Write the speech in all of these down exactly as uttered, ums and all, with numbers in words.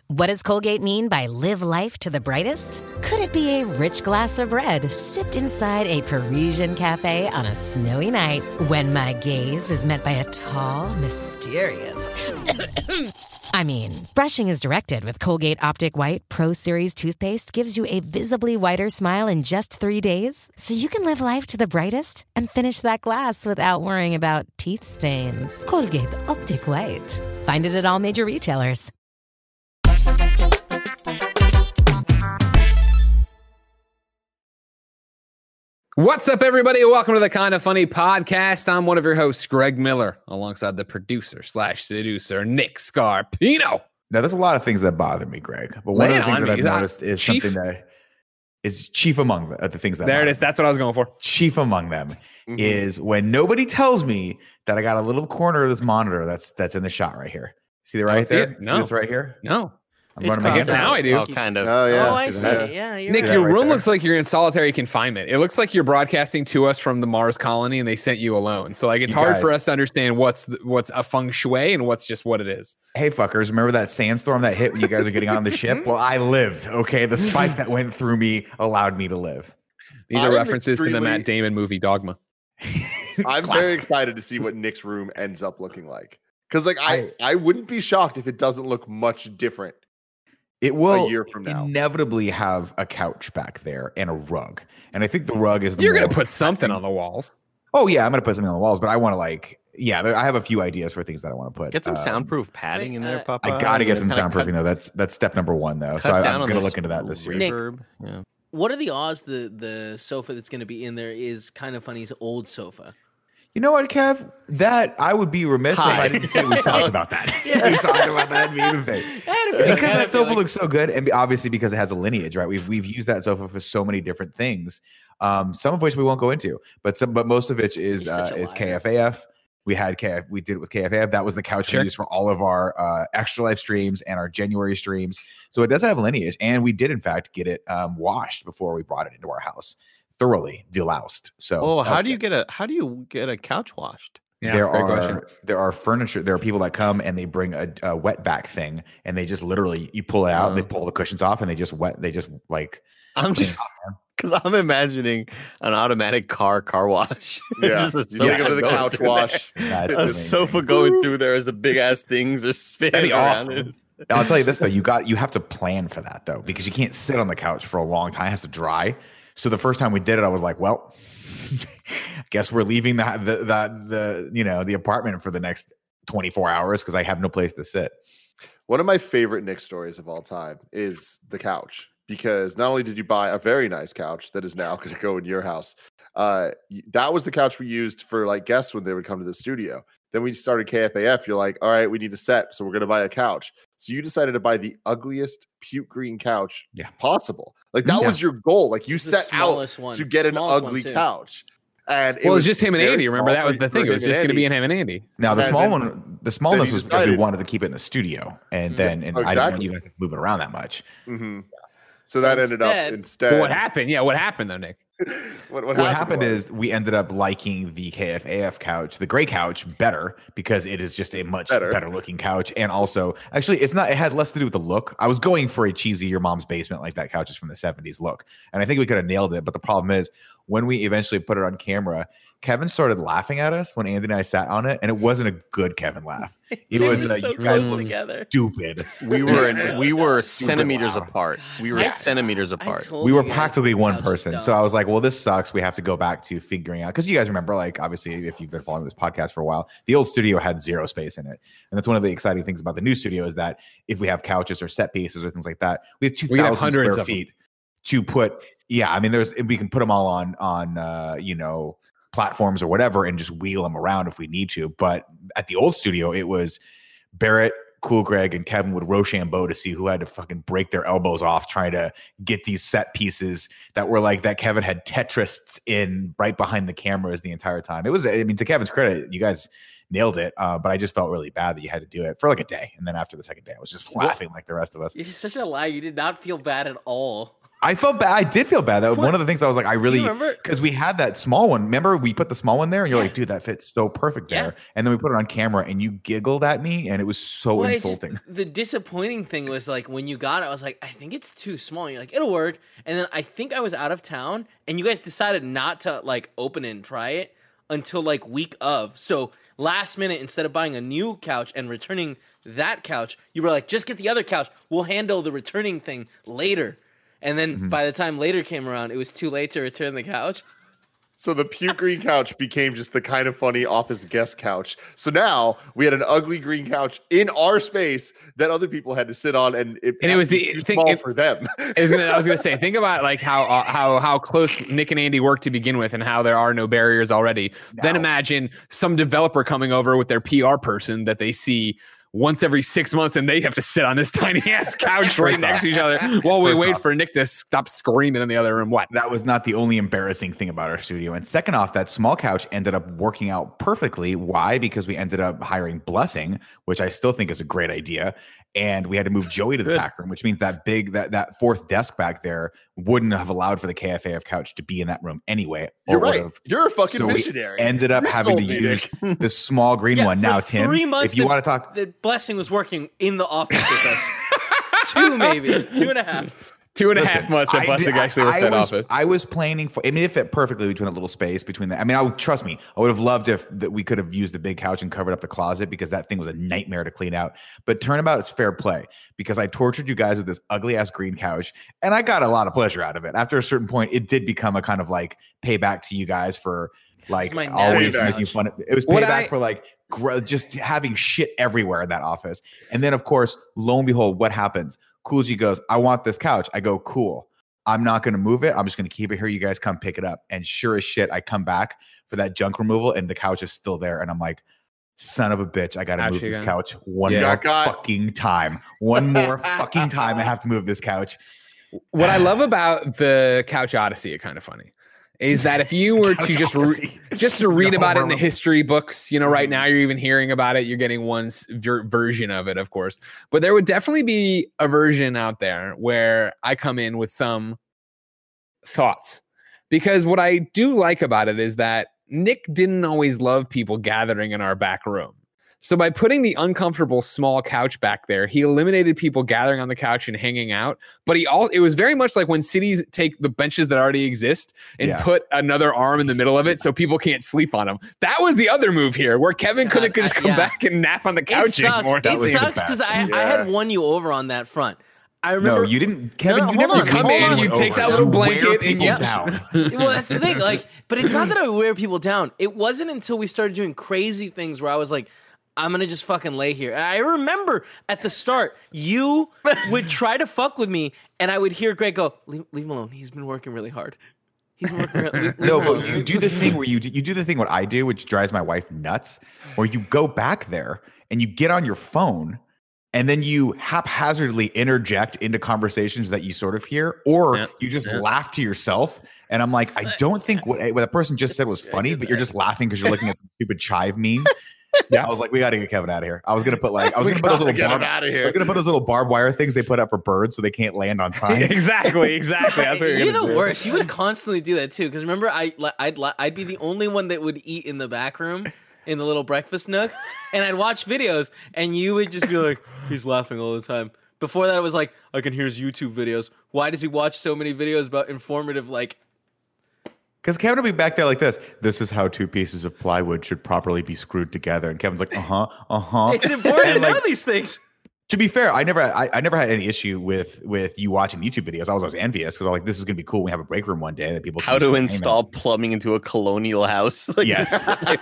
What does Colgate mean by live life to the brightest? Could it be a rich glass of red sipped inside a Parisian cafe on a snowy night when my gaze is met by a tall, mysterious... I mean, brushing is directed with Colgate Optic White Pro Series toothpaste gives you a visibly whiter smile in just three days, so you can live life to the brightest and finish that glass without worrying about teeth stains. Colgate Optic White. Find it at all major retailers. What's up, everybody? Welcome to the Kind of Funny podcast. I'm one of your hosts, Greg Miller, alongside the producer slash seducer, Nick Scarpino. Now, there's a lot of things that bother me, Greg, but one Lay of the things on that me. I've noticed is Chief. something that is chief among the, uh, the things that There it bother is. me. That's what I was going for. Chief among them Mhm. is when nobody tells me that I got a little corner of this monitor that's that's in the shot right here. See the I don't right see there? it. See No. this right here? No. I'm It's running my hands crossed Now out. I do. Oh, kind of. Oh, yeah. Oh, I See see. that? Yeah, you're Nick, See right. that your right room there? looks like you're in solitary confinement. It looks like you're broadcasting to us from the Mars colony and they sent you alone. So like it's You hard guys- for us to understand what's the, what's a feng shui and what's just what it is. Hey, fuckers, remember that sandstorm that hit when you guys are getting on the ship? Well, I lived, okay? The spike that went through me allowed me to live. These are I'm references to the extremely- Matt Damon movie Dogma. I'm very excited to see what Nick's room ends up looking like. Because, like, I, I wouldn't be shocked if it doesn't look much different. It will year from now. inevitably have a couch back there and a rug. And I think the rug is the You're going more to put something pressing- on the walls. Oh, yeah, I'm going to put something on the walls, but I want to, like, yeah, there- I have a few ideas for things that I want to put. Get some Um, soundproof padding in there, uh, Papa. I got to get and some kinda soundproofing, though. That's that's step number one, though. cut So I, down I'm on going to this look into that this year. Nick. reverb. Yeah. What are the odds the the sofa that's going to be in there is Kind of Funny's old sofa? You know what, Kev? That I would be remiss if Hi. I didn't say we talked about that. we talked about that being the thing. Because that sofa looks so good, and obviously because it has a lineage, right? We've we've used that sofa for so many different things, um, some of which we won't go into, but some, but most of which is You're uh, such a is liar. K F A F. We had K F, we did it with K F A F. That was the couch Sure. we used for all of our uh, extra life streams and our January streams. So it does have lineage, and we did in fact get it um, washed before we brought it into our house, thoroughly deloused. So, Oh, that how was do you good. get a how do you get a couch washed? Yeah, there great are question. there are furniture. There are people that come and they bring a, a wet back thing, and they just literally you pull it out, they Uh. pull the cushions off, and they just wet. They just like I'm clean just it off, man. because I'm imagining an automatic car car wash. Yeah. Just a You take sofa it to the going couch through wash. Yeah, it's there. A amazing. sofa going through there as the big ass things are spinning be around awesome. it. I'll tell you this though, you got you have to plan for that though, because you can't sit on the couch for a long time. It has to dry. So the first time we did it, I was like, well, guess we're leaving the the the, the you know the apartment for the next twenty-four hours because I have no place to sit. One of my favorite Nick stories of all time is the couch. Because not only did you buy a very nice couch that is now going to go in your house, uh, y- that was the couch we used for like guests when they would come to the studio. Then we started K F A F. You're like, all right, we need a set, so we're going to buy a couch. So you decided to buy the ugliest puke green couch Yeah. possible. Like that Yeah. was your goal. Like you It's the set out smallest one. to get an Smallest one, ugly too. couch. And it Well, it was was just him and very Andy. Remember, small that was for- the thing. for It was him just and going to be Andy. in him and Andy. Now the And small then- one, the smallness you was because we decided- wanted to keep it in the studio, and Mhm. then and Oh, I didn't want exactly. you guys to move it around that much. Mhm. So that ended up Instead- instead. But what happened? Yeah, what happened though, Nick? what, What, happened was- is we ended up liking the K F A F couch, the gray couch, better because it is just a much better. better. looking couch. And also, actually, it's not, it had less to do with the look. I was going for a cheesy your mom's basement, like that couch is from the seventies look. And I think we could have nailed it. But the problem is, when we eventually put it on camera, Kevin started laughing at us when Andy and I sat on it. And it wasn't a good Kevin laugh. It was They were uh, so you guys close look together. stupid. We were in, we were Stupid centimeters loud. apart. We were I- centimeters I apart. told We were you guys practically the one couch is person. So dumb. I was like, well, this sucks. We have to go back to figuring out, because you guys remember, like, obviously, if you've been following this podcast for a while, the old studio had zero space in it. And that's one of the exciting things about the new studio is that if we have couches or set pieces or things like that, we have We can have two thousand hundreds square of them. feet to put. Yeah. I mean, there's, we can put them all on, on, uh, you know, platforms or whatever and just wheel them around if we need to. But at the old studio, it was Barrett, Cool Greg, and Kevin would Rochambeau to see who had to fucking break their elbows off trying to get these set pieces that were like that Kevin had Tetris in right behind the cameras the entire time. It was, I mean, to Kevin's credit, you guys nailed it. Uh, but I just felt really bad that you had to do it for like a day. And then after the second day, I was just laughing like the rest of us. You're such a liar. You did not feel bad at all. I felt bad. I did feel bad. That was one of the things I was like, I really, remember? because we had that small one. Remember, we put the small one there, and you're Yeah. like, dude, that fits so perfect there. Yeah. And then we put it on camera, and you giggled at me, and it was so Well, it's- insulting. The disappointing thing was like when you got it, I was like, I think it's too small. And you're like, it'll work. And then I think I was out of town, and you guys decided not to like open it and try it until like week of. So last minute, instead of buying a new couch and returning that couch, you were like, just get the other couch. We'll handle the returning thing later. And then Mm-hmm. by the time later came around, it was too late to return the couch. So the puke green couch became just the kind of funny office guest couch. So now we had an ugly green couch in our space that other people had to sit on, and it, And it was the too thing- small it- for them. I was gonna, I was gonna say, think about like how uh, how how close Nick and Andy work to begin with, and how there are no barriers already. Then No. imagine some developer coming over with their P R person that they see once every six months, and they have to sit on this tiny ass couch right First next off- to each other while we first wait off- for Nick to stop screaming in the other room. What? That was not the only embarrassing thing about our studio. And second off, that small couch ended up working out perfectly. Why? Because we ended up hiring Blessing, which I still think is a great idea. And we had to move Joey to the back room, which means that big that that fourth desk back there wouldn't have allowed for the K F A F couch to be in that room anyway. or You're would right. have- You're a fucking So we visionary. ended up You having to sold me, use Nick. the small green Yeah, one. for Now, Tim, three months if you the- want to talk, The Blessing was working in the office with us. Two, maybe. Two and a half. Two and a Listen, half months that I Blessing did- actually I, worked that was, office. I was planning for. I mean, it fit perfectly between that little space between the. I mean, I would trust me. I would have loved if that we could have used the big couch and covered up the closet because that thing was a nightmare to clean out. But turnabout is fair play because I tortured you guys with this ugly ass green couch, and I got a lot of pleasure out of it. After a certain point, it did become a kind of like payback to you guys for like my always nap making couch. fun of. It was What payback I- for like gr- just having shit everywhere in that office. And then, of course, lo and behold, what happens? Cool G goes, I want this couch. I go, cool. I'm not going to move it. I'm just going to keep it here. You guys come pick it up. And sure as shit, I come back for that junk removal and the couch is still there. And I'm like, son of a bitch, I got to Ouch move this again. couch one Yeah. more Got- fucking time. One more fucking time. I have to move this couch. What I love about the Couch Odyssey, it kind of funny, is that if you were to Couch just re- Odyssey. just to read No, about it in the we're- history books, you know, right now you're even hearing about it. You're getting one s- ver- version of it, of course, but there would definitely be a version out there where I come in with some thoughts, because what I do like about it is that Nick didn't always love people gathering in our back room. So by putting the uncomfortable small couch back there, he eliminated people gathering on the couch and hanging out. But he all it was very much like when cities take the benches that already exist and Yeah. put another arm in the middle of it so people can't sleep on them. That was the other move here, where Kevin God, couldn't just I- come yeah. back and nap on the It couch sucks. anymore. That It was sucks bad. because I, I Yeah. had won you over on that front. I remember. No, you didn't. Kevin, no, you hold never on, come hold in, on. you take over. that little You wear blanket and people you- down. Well, that's the thing. Like, but it's not that I would wear people down. It wasn't until we started doing crazy things where I was like, I'm gonna just fucking lay here. And I remember at the start, you would try to fuck with me, and I would hear Greg go, "Leave, leave him alone. He's been working really hard. He's been working. Really, leave, leave No, him but alone." you do the thing where you do, you do the thing what I do, which drives my wife nuts, where you go back there and you get on your phone and then you haphazardly interject into conversations that you sort of hear, or Yeah, you just yeah. laugh to yourself. And I'm like, I don't think what, what that person just said was funny, but you're just laughing because you're looking at some stupid chive meme. Yeah. I was like, we got to get Kevin out of here. I was gonna put like I was We gonna put those gotta little get him barb, out of I here. was gonna put those little barbed wire things they put up for birds so they can't land on signs. exactly, exactly. That's what you're, You're gonna the do. worst. You would constantly do that too. Because remember, I li- I'd li- I'd be the only one that would eat in the back room in the little breakfast nook, and I'd watch videos, and you would just be like, "He's laughing all the time." Before that, it was like, "I can hear his YouTube videos. Why does he watch so many videos about informative like?" Because Kevin will be back there like this. This is how two pieces of plywood should properly be screwed together. And Kevin's like, uh huh, uh huh. It's important to And, like, know these things. To be fair, I never, I, I never had any issue with with you watching YouTube videos. I was always envious because I'm like, this is gonna be cool. We have a break room one day that people. can How just to hang out. install plumbing into a colonial house? Like, Yes.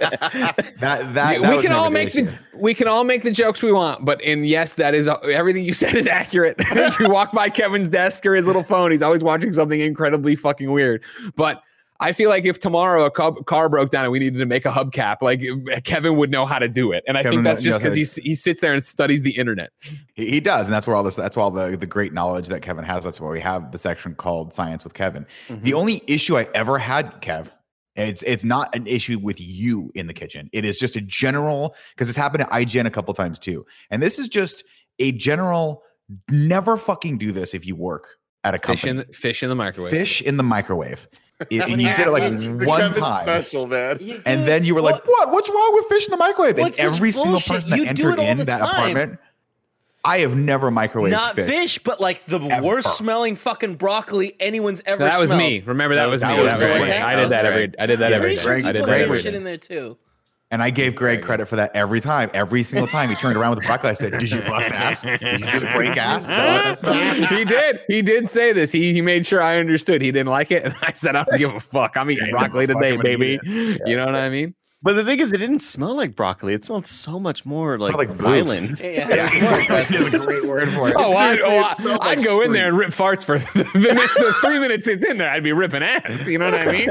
that that, that we was can never all make issue. the we can all make the jokes we want, but and yes, that is everything you said is accurate. If you walk by Kevin's desk or his little phone, he's always watching something incredibly fucking weird. But I feel like if tomorrow a car, car broke down and we needed to make a hubcap, like Kevin would know how to do it. And I Kevin think that's knows just how because to- he he sits there and studies the internet. He, he does, and that's where all this. That's all the the great knowledge that Kevin has. That's why we have the section called Science with Kevin. Mm-hmm. The only issue I ever had, Kev, it's it's not an issue with you in the kitchen. It is just a general, because it's happened at I G N a couple times too. And this is just a general. Never fucking do this if you work at a Fish in, company. the, fish in the microwave. Fish in the microwave. It- and you Yeah, did it like it's- one Kevin time. special, man. Yeah, dude, And then you were like, what- what? What's wrong with fish in the microwave? And What's such every single bullshit? person that You do entered it all in the that time. apartment, I have never microwaved Not fish. fish. but like the Ever. worst smelling fucking broccoli anyone's ever that was smelled. me. Remember that, That was was- me. that was That was Greg. me. That I did was that every. Greg. I did that Yeah, every Pretty day. sure Greg- you I did put that Greg other every was- shit day. in there too. And I gave Greg credit for that every time. Every single time he turned around with the broccoli, I said, "Did you bust ass? Did you just break ass?" Is that what that smells? He did. He did say this. He he made sure I understood. He didn't like it, and I said, "I don't give a fuck. I'm eating Yeah, broccoli fuck, today, I'm gonna baby." eat You know what I mean? But the thing is, it didn't smell like broccoli. It smelled so much more like, smelled like violent. Yeah, Yeah, it's a great word for it. Oh, I, oh, it I, smelled I'd like go in street. there and rip farts for the, the, the three minutes it's in there. I'd be ripping ass. You know what I mean?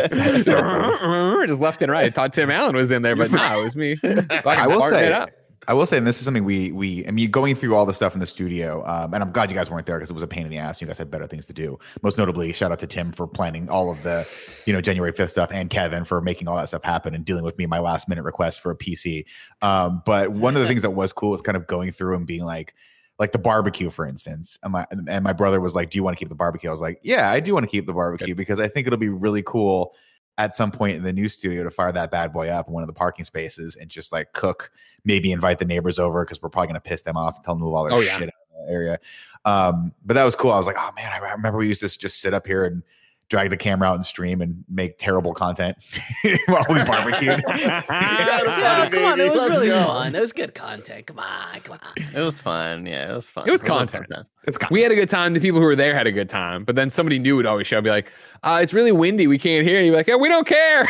Just left and right. I thought Tim Allen was in there, but no, it was me. I will Farting say, it up. I will say, and this is something we we I mean, going through all the stuff in the studio, um, and I'm glad you guys weren't there because it was a pain in the ass. You guys had better things to do. Most notably, shout out to Tim for planning all of the, you know, January fifth stuff, and Kevin for making all that stuff happen and dealing with me my last minute request for a P C. Um, but one of the things that was cool is kind of going through and being like, like the barbecue, for instance. And my and my brother was like, "Do you want to keep the barbecue?" I was like, "Yeah, I do want to keep the barbecue because I think it'll be really cool." At some point in the new studio to fire that bad boy up in one of the parking spaces and just like cook, maybe invite the neighbors over because we're probably going to piss them off and tell them to move all their Oh, yeah. shit out of the area. Um, but that was cool. I was like, oh man, I remember we used to just sit up here and drag the camera out and stream and make terrible content while we barbecued. Yeah, come on, it was Let's really go. fun. It was good content. Come on, come on. It was fun. Yeah, it was fun. It was a lot of content. fun. It's kind We had a good time. The people who were there had a good time. But then somebody new would always show up and be like, uh, it's really windy. We can't hear you. Be like, yeah, we don't care.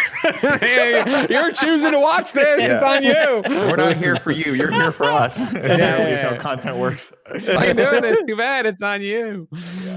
You're choosing to watch this. Yeah. It's on you. We're not here for you. You're here for us. Yeah. That's how content works. Why are you doing this? Too bad. It's on you.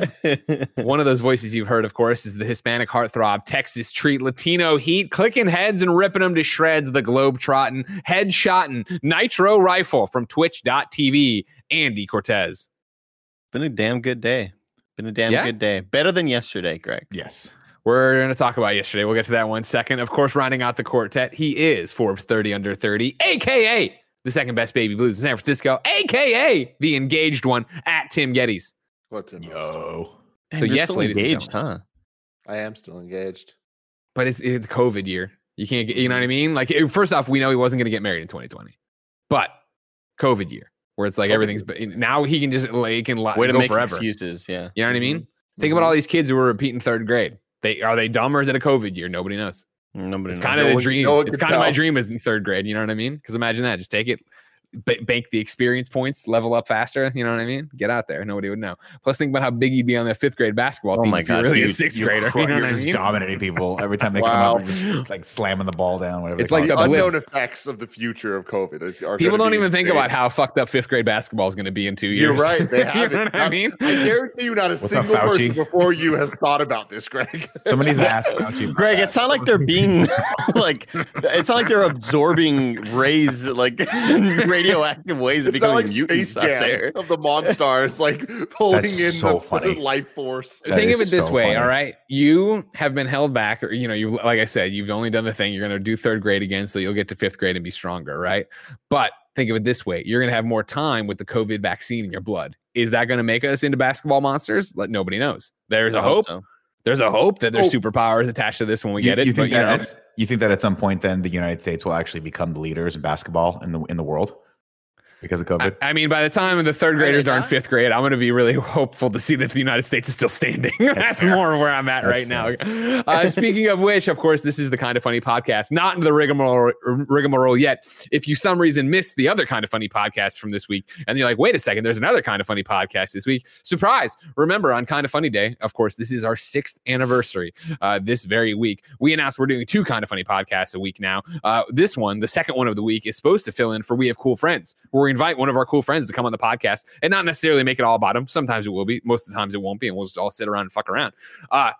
One of those voices you've heard, of course, is the Hispanic heartthrob, Texas treat, Latino heat, clicking heads and ripping them to shreds, the globe-trotting, head-shotting, nitro rifle from twitch dot t v, Andy Cortez. Been a damn good day. Been a damn Yeah? good day. Better than yesterday, Greg. Yes. We're going to talk about yesterday. We'll get to that one second. Of course, rounding out the quartet, he is Forbes thirty under thirty, a k a the second best baby blues in San Francisco, a k a the engaged one at Tim Geddes. Let him know. Yo. So you're yes, still ladies and engaged, gentlemen. huh? I am still engaged. But it's it's COVID year. You can't get, you know what I mean? Like, it- first off, we know he wasn't going to get married in twenty twenty, but COVID year where it's like COVID everything's, but now he can just, like, he can li- Way to go make forever. excuses. Yeah. You know what I mean? Mhm. Think about all these kids who are repeating third grade. They are they dumb or is it a COVID year? Nobody knows. Nobody It's knows. kind of No the one- dream. no one it's can kind of my tell. dream is in third grade. You know what I mean? Because imagine that. Just take it, ba- bank the experience points, level up faster. You know what I mean? Get out there. Nobody would know. Plus, think about how big you'd be on the fifth grade basketball Oh team my if you're God, really a You- sixth you grader. cru- You know you're what I just mean? dominating people every time they Wow. come up, and just, like slamming the ball down. Whatever It's they like call the it. blip. Unknown effects of the future of COVID. is- are People gonna don't be even think insane. about how fucked up fifth grade basketball is going to be in two You're years. right. They you have know it. what I mean? I guarantee you, not a What's up, single Fauci? person before you has thought about this, Greg. Somebody's asked Fauci. Greg, it's not like they're being like it's not like they're absorbing rays like radioactive ways of It's not becoming like mutants Space out Jam there. of the Monstars, like pulling That's in so the, funny. the life force. That Think of is it this so way, funny. all right? You have been held back, or you know, you like I said, you've only done the thing. You're going to do third grade again, so you'll get to fifth grade and be stronger, right? But think of it this way: you're going to have more time with the COVID vaccine in your blood. Is that going to make us into basketball monsters? Let nobody knows. There's a I hope hope. so. There's a hope that there's Oh. superpowers attached to this when we You, get it. you think but, you that know, it's- you think that at some point then the United States will actually become the leaders in basketball in the in the world because of COVID? I, I mean, by the time the third graders they are in not? fifth grade, I'm going to be really hopeful to see if the United States is still standing. That's fair. more where I'm at That's right now. Uh, speaking of which, of course, this is the Kind of Funny podcast, not into the rigmarole, rigmarole yet. If you some reason missed the other Kind of Funny podcast from this week, and you're like, wait a second, there's another Kind of Funny podcast this week. Surprise! Remember, on Kind of Funny Day, of course, this is our sixth anniversary uh, this very week. We announced we're doing two Kind of Funny podcasts a week now. Uh, this one, the second one of the week, is supposed to fill in for We Have Cool Friends, where we invite one of our cool friends to come on the podcast and not necessarily make it all about them. Sometimes it will be. Most of the times it won't be, and we'll just all sit around and fuck around. Uh,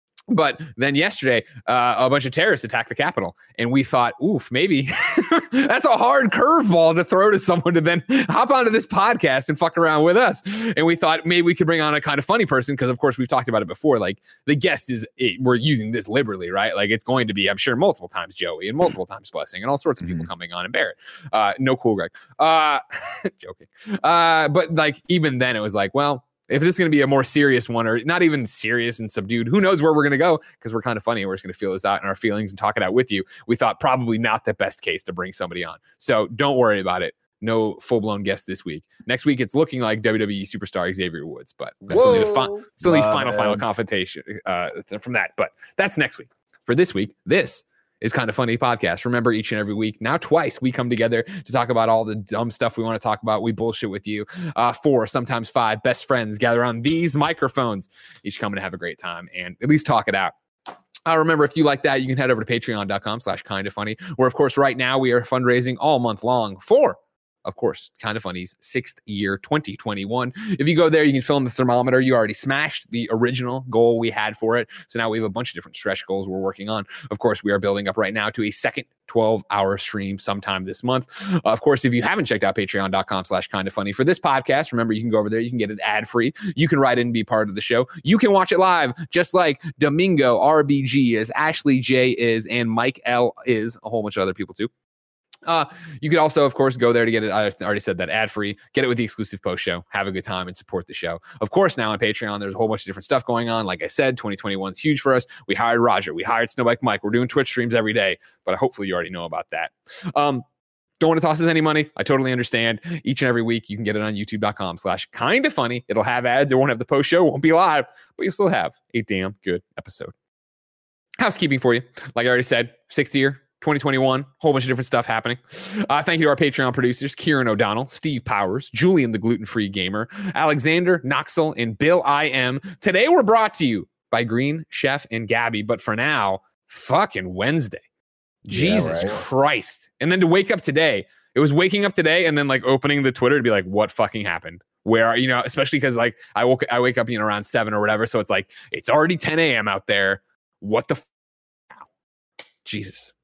But then yesterday, uh, a bunch of terrorists attacked the Capitol, and we thought, oof, maybe that's a hard curveball to throw to someone to then hop onto this podcast and fuck around with us. And we thought maybe we could bring on a kind of funny person because, of course, we've talked about it before. Like the guest is, it, we're using this liberally, right? Like it's going to be, I'm sure, multiple times Joey and multiple times Blessing and all sorts of people coming on and Barrett. Uh, no cool, Greg. Uh, joking. Uh, but like even then, it was like, well. If this is going to be a more serious one, or not even serious and subdued, who knows where we're going to go, because we're kind of funny and we're just going to feel this out in our feelings and talk it out with you. We thought probably not the best case to bring somebody on. So don't worry about it. No full-blown guest this week. Next week, it's looking like W W E superstar Xavier Woods, but that's still need, fi- still need final, final confrontation uh, from that. But that's next week. For this week, this is Kind of Funny podcast. Remember, each and every week, now twice, we come together to talk about all the dumb stuff we want to talk about. We bullshit with you. Uh, four, sometimes five best friends gather on these microphones, each coming to have a great time and at least talk it out. Uh, remember, if you like that, you can head over to patreon.com slash kind of funny, where, of course, right now we are fundraising all month long for, of course, Kind of Funny's sixth year, twenty twenty-one. If you go there, you can fill in the thermometer. You already smashed the original goal we had for it. So now we have a bunch of different stretch goals we're working on. Of course, we are building up right now to a second twelve-hour stream sometime this month. Uh, of course, if you haven't checked out patreon.com slash kind of funny for this podcast, remember, you can go over there. You can get it ad-free. You can write in and be part of the show. You can watch it live, just like Domingo, R B G is, Ashley J is, and Mike L is, a whole bunch of other people too. Uh, you could also, of course, go there to get it. I already said that, ad-free. Get it with the exclusive post show. Have a good time and support the show. Of course, now on Patreon, there's a whole bunch of different stuff going on. Like I said, twenty twenty-one is huge for us. We hired Roger. We hired Snowbike Mike. We're doing Twitch streams every day, but hopefully you already know about that. Um, don't want to toss us any money. I totally understand. Each and every week, you can get it on youtube.com slash kind of funny. It'll have ads. It won't have the post show. It won't be live, but you'll still have a damn good episode. Housekeeping for you. Like I already said, sixth year, twenty twenty-one, whole bunch of different stuff happening. Uh, thank you to our Patreon producers, Kieran O'Donnell, Steve Powers, Julian the Gluten-Free Gamer, Alexander Knoxell, and Bill I M. Today we're brought to you by Green Chef and Gabby, but for now, fucking Wednesday. Jesus yeah, right. Christ. And then to wake up today, it was waking up today and then like opening the Twitter to be like, what fucking happened? Where are you know, especially because like I woke I wake up, you know, around seven or whatever. So it's like, it's already ten a.m. out there. What the f- Jesus.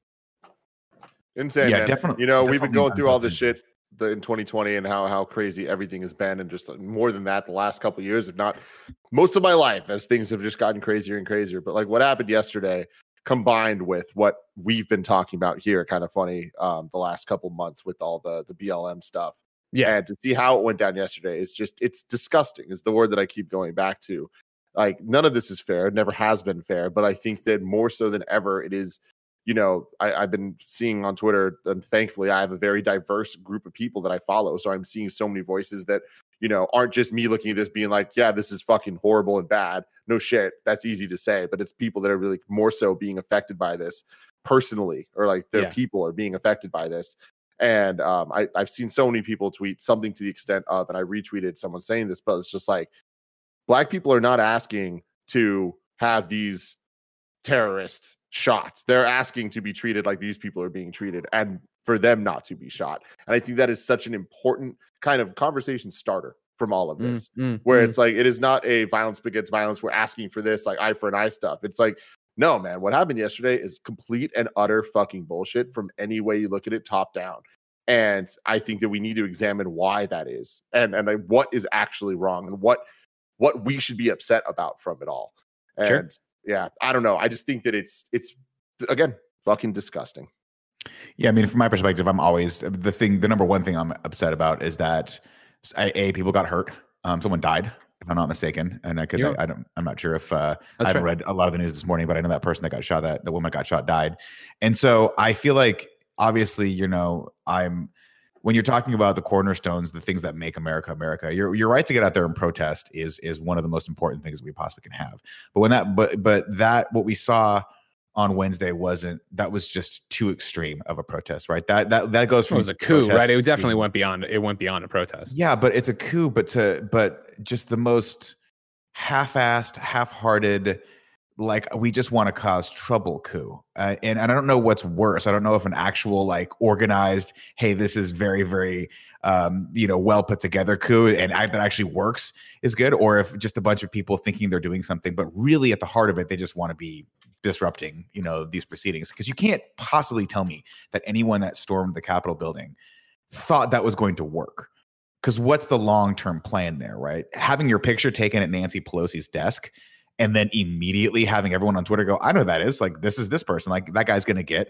Insane, yeah, man. definitely. You know, definitely we've been going through all this shit the, in twenty twenty and how how crazy everything has been, and just more than that, the last couple of years, if not most of my life, as things have just gotten crazier and crazier. But like what happened yesterday, combined with what we've been talking about here, Kind of Funny, um, the last couple months with all the the B L M stuff, yeah, and to see how it went down yesterday is just it's disgusting. Is the word that I keep going back to. Like none of this is fair. It never has been fair. But I think that more so than ever, it is. You know, I, I've been seeing on Twitter, and thankfully I have a very diverse group of people that I follow. So I'm seeing so many voices that, you know, aren't just me looking at this being like, yeah, this is fucking horrible and bad. No shit. That's easy to say, but it's people that are really more so being affected by this personally, or like their yeah. people are being affected by this. And um, I, I've seen so many people tweet something to the extent of, and I retweeted someone saying this, but it's just like, Black people are not asking to have these terrorists shot. They're asking to be treated like these people are being treated, and for them not to be shot. And I think that is such an important kind of conversation starter from all of this, mm, mm, where mm. it's like, it is not a violence begets violence. We're asking for this, like eye for an eye stuff. It's like, no, man, what happened yesterday is complete and utter fucking bullshit from any way you look at it, top down. And I think that we need to examine why that is, and and like what is actually wrong, and what what we should be upset about from it all. And sure. Yeah, I don't know. I just think that it's, it's again, fucking disgusting. Yeah, I mean, from my perspective, I'm always, the thing, the number one thing I'm upset about is that, A, people got hurt. Um, someone died, if I'm not mistaken. And I could, yeah. I, I don't, I'm not sure if, uh, I haven't right. read a lot of the news this morning, but I know that person that got shot, that the woman that got shot died. And so I feel like, obviously, you know, I'm, when you're talking about the cornerstones, the things that make America America, your your right to get out there and protest is is one of the most important things that we possibly can have. But when that, but but that what we saw on Wednesday wasn't, that was just too extreme of a protest, right? That that that goes from it was a coup, right? It definitely to, went beyond. It went beyond a protest. Yeah, but it's a coup, but to but just the most half-assed, half-hearted. Like, we just want to cause trouble coup. Uh, and, and I don't know what's worse. I don't know if an actual, like, organized, hey, this is very, very, um, you know, well put together coup and I, that actually works is good, or if just a bunch of people thinking they're doing something, but really at the heart of it, they just want to be disrupting, you know, these proceedings. Because you can't possibly tell me that anyone that stormed the Capitol building thought that was going to work. Because what's the long-term plan there, right? Having your picture taken at Nancy Pelosi's desk and then immediately having everyone on Twitter go, I know who that is. Like, this is this person. Like, that guy's going to get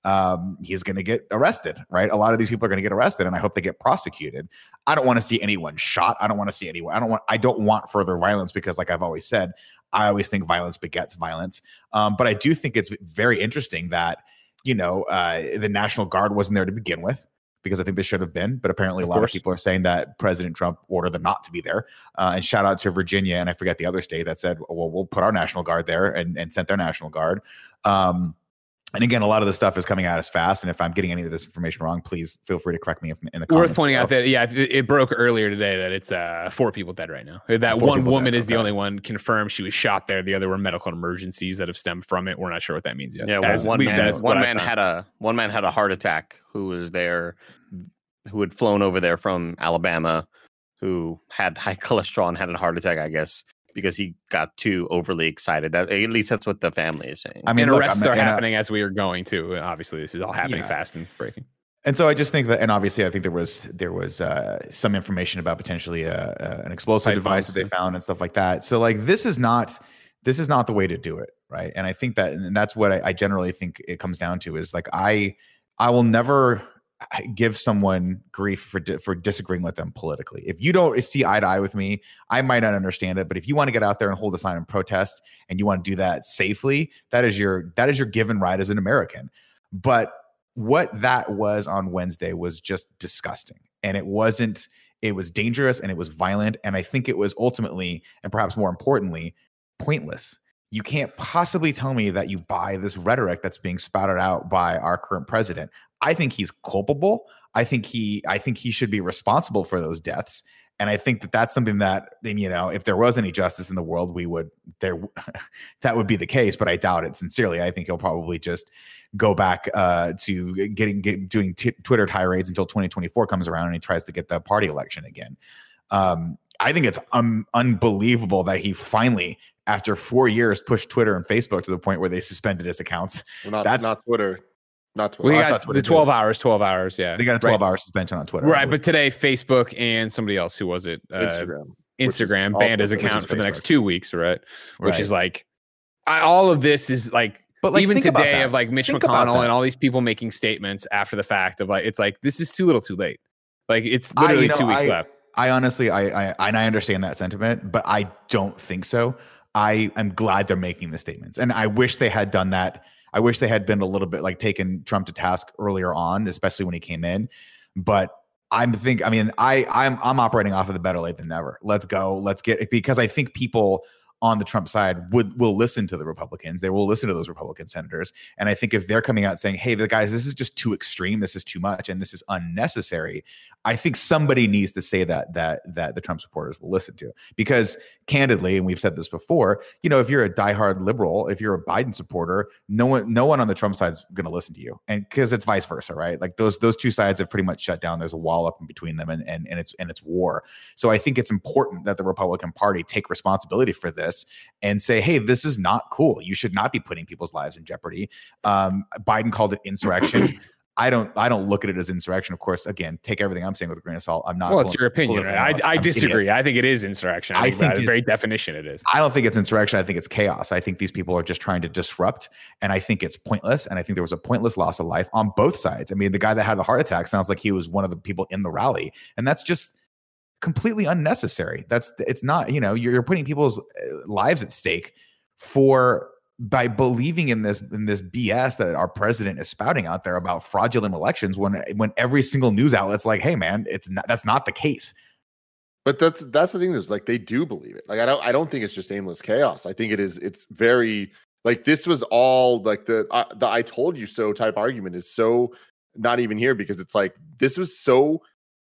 um, he's going to get arrested, right? A lot of these people are going to get arrested, and I hope they get prosecuted. I don't want to see anyone shot. I don't want to see anyone. I don't want. I don't want further violence because, like I've always said, I always think violence begets violence. Um, but I do think it's very interesting that you know uh, the National Guard wasn't there to begin with, because I think they should have been. But apparently a lot of people are saying that President Trump ordered them not to be there. Uh, and shout out to Virginia, and I forget the other state that said, well, we'll put our National Guard there, and, and sent their National Guard. Um, and again, a lot of this stuff is coming out as fast. And if I'm getting any of this information wrong, please feel free to correct me in the comments. Worth pointing out that, yeah, it, it broke earlier today that it's uh, four people dead right now. That four one woman dead. is okay. the only one confirmed she was shot there. The other were medical emergencies that have stemmed from it. We're not sure what that means yet. Yeah, As, one man, one man had a one man had a heart attack who was there, who had flown over there from Alabama, who had high cholesterol and had a heart attack, I guess, because he got too overly excited. That, at least that's what the family is saying. I mean, and arrests are happening as we are going to. Obviously, this is all happening yeah. fast and breaking. And so I just think that, and obviously, I think there was there was uh, some information about potentially a, a, an explosive Pipe device that they found and stuff like that. So, like, this is not this is not the way to do it, right? And I think that, and that's what I, I generally think it comes down to is like I I will never give someone grief for di- for disagreeing with them politically. If you don't see eye to eye with me, I might not understand it. But if you want to get out there and hold a sign and protest, and you want to do that safely, that is your that is your given right as an American. But what that was on Wednesday was just disgusting, and it wasn't. It was dangerous, and it was violent, and I think it was ultimately, and perhaps more importantly, pointless. You can't possibly tell me that you buy this rhetoric that's being spouted out by our current president. I think he's culpable. I think he, I think he should be responsible for those deaths. And I think that that's something that, you know, if there was any justice in the world, we would there, that would be the case. But I doubt it sincerely. I think he'll probably just go back uh, to getting get, doing t- Twitter tirades until twenty twenty-four comes around and he tries to get the party election again. Um, I think it's um, unbelievable that he finally, after four years, pushed Twitter and Facebook to the point where they suspended his accounts. Well, not, That's not Twitter. Not Twitter. We got the twelve hours, twelve hours. Yeah. They got a twelve right. hour suspension on Twitter. Right. But today, Facebook and somebody else, who was it? Uh, Instagram. Instagram banned his account for the next two weeks. Right. Which Right. is like, I, all of this is like, But like, even think about today that. of like Mitch Think about McConnell that. and all these people making statements after the fact of like, it's like, this is too little too late. Like it's I- literally you know, two weeks I- left. I honestly, I, I, and I understand that sentiment, but I don't think so. I am glad they're making the statements, and I wish they had done that. I wish they had been a little bit like taken Trump to task earlier on, especially when he came in. But I'm think, I mean, I, I'm, I'm operating off of the better late than never. Let's go. Let's get, because I think people on the Trump side would will listen to the Republicans. They will listen to those Republican senators. And I think if they're coming out saying, hey, the guys, this is just too extreme, this is too much, and this is unnecessary, I think somebody needs to say that that that the Trump supporters will listen to. Because candidly, and we've said this before, you know, if you're a diehard liberal, if you're a Biden supporter, no one no one on the Trump side is going to listen to you. And because it's vice versa, right? Like those those two sides have pretty much shut down. There's a wall up in between them, and and and it's and it's war. So I think it's important that the Republican Party take responsibility for this and say, hey, this is not cool. You should not be putting people's lives in jeopardy. Um, Biden called it insurrection. I don't. I don't look at it as insurrection. Of course, again, take everything I'm saying with a grain of salt. I'm not. Well, it's your opinion. Right? I, I disagree. I think it is insurrection. I, I think, think by the it- very definition it is. I don't think it's insurrection. I think it's chaos. I think these people are just trying to disrupt, and I think it's pointless. And I think there was a pointless loss of life on both sides. I mean, the guy that had the heart attack sounds like he was one of the people in the rally, and that's just completely unnecessary. That's it's not. You know, you're, you're putting people's lives at stake for. By believing in this in this B S that our president is spouting out there about fraudulent elections, when when every single news outlet's like, hey man, it's not, that's not the case. But that's that's the thing is like they do believe it. Like I don't I don't think it's just aimless chaos. I think it is it's very like this was all like the uh, the I told you so type argument is so not even here because it's like this was so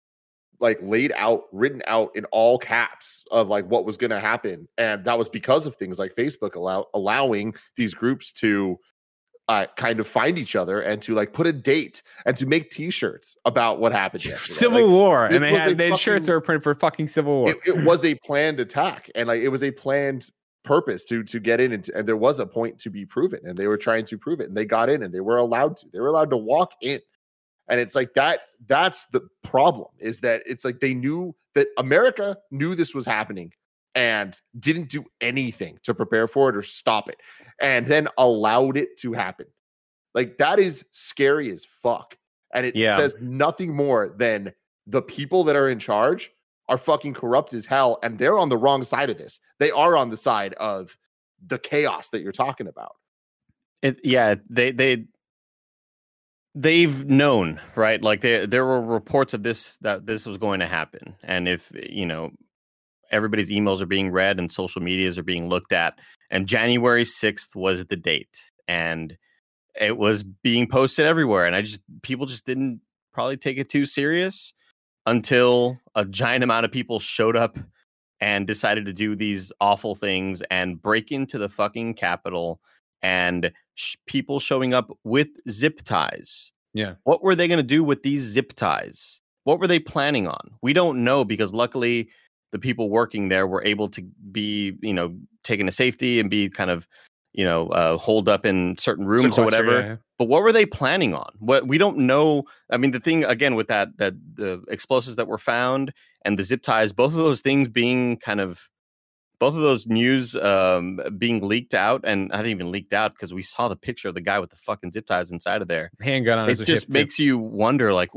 like laid out, written out in all caps of like what was going to happen. And that was because of things like Facebook allow allowing these groups to uh, kind of find each other and to like put a date and to make t-shirts about what happened yesterday. Civil Like, War. this And they was had a they had fucking- shirts that were printed for fucking Civil War. It, it was a planned attack and like it was a planned purpose to to get in and, to, and there was a point to be proven and they were trying to prove it and they got in and they were allowed to. They were allowed to walk in. And it's like that, that's the problem is that it's like they knew that America knew this was happening and didn't do anything to prepare for it or stop it and then allowed it to happen. Like that is scary as fuck. And it Yeah. says nothing more than the people that are in charge are fucking corrupt as hell. And they're on the wrong side of this. They are on the side of the chaos that you're talking about. It, yeah, they they they've known, right? Like there there were reports of this that this was going to happen, and if you know everybody's emails are being read and social medias are being looked at, and January sixth was the date, and it was being posted everywhere, and I just people just didn't probably take it too serious until a giant amount of people showed up and decided to do these awful things and break into the fucking Capitol. And sh- people showing up with zip ties. Yeah. What were they going to do with these zip ties? What were they planning on? We don't know, because luckily the people working there were able to be, you know, taken to safety and be kind of, you know, uh, holed up in certain rooms Sequester, or whatever. yeah. But what were they planning on? What we don't know. I mean, the thing again with that, that the explosives that were found and the zip ties, both of those things being kind of Both of those news um, being leaked out, and not even leaked out because we saw the picture of the guy with the fucking zip ties inside of there. Handgun on It his just hip, makes too. you wonder, like,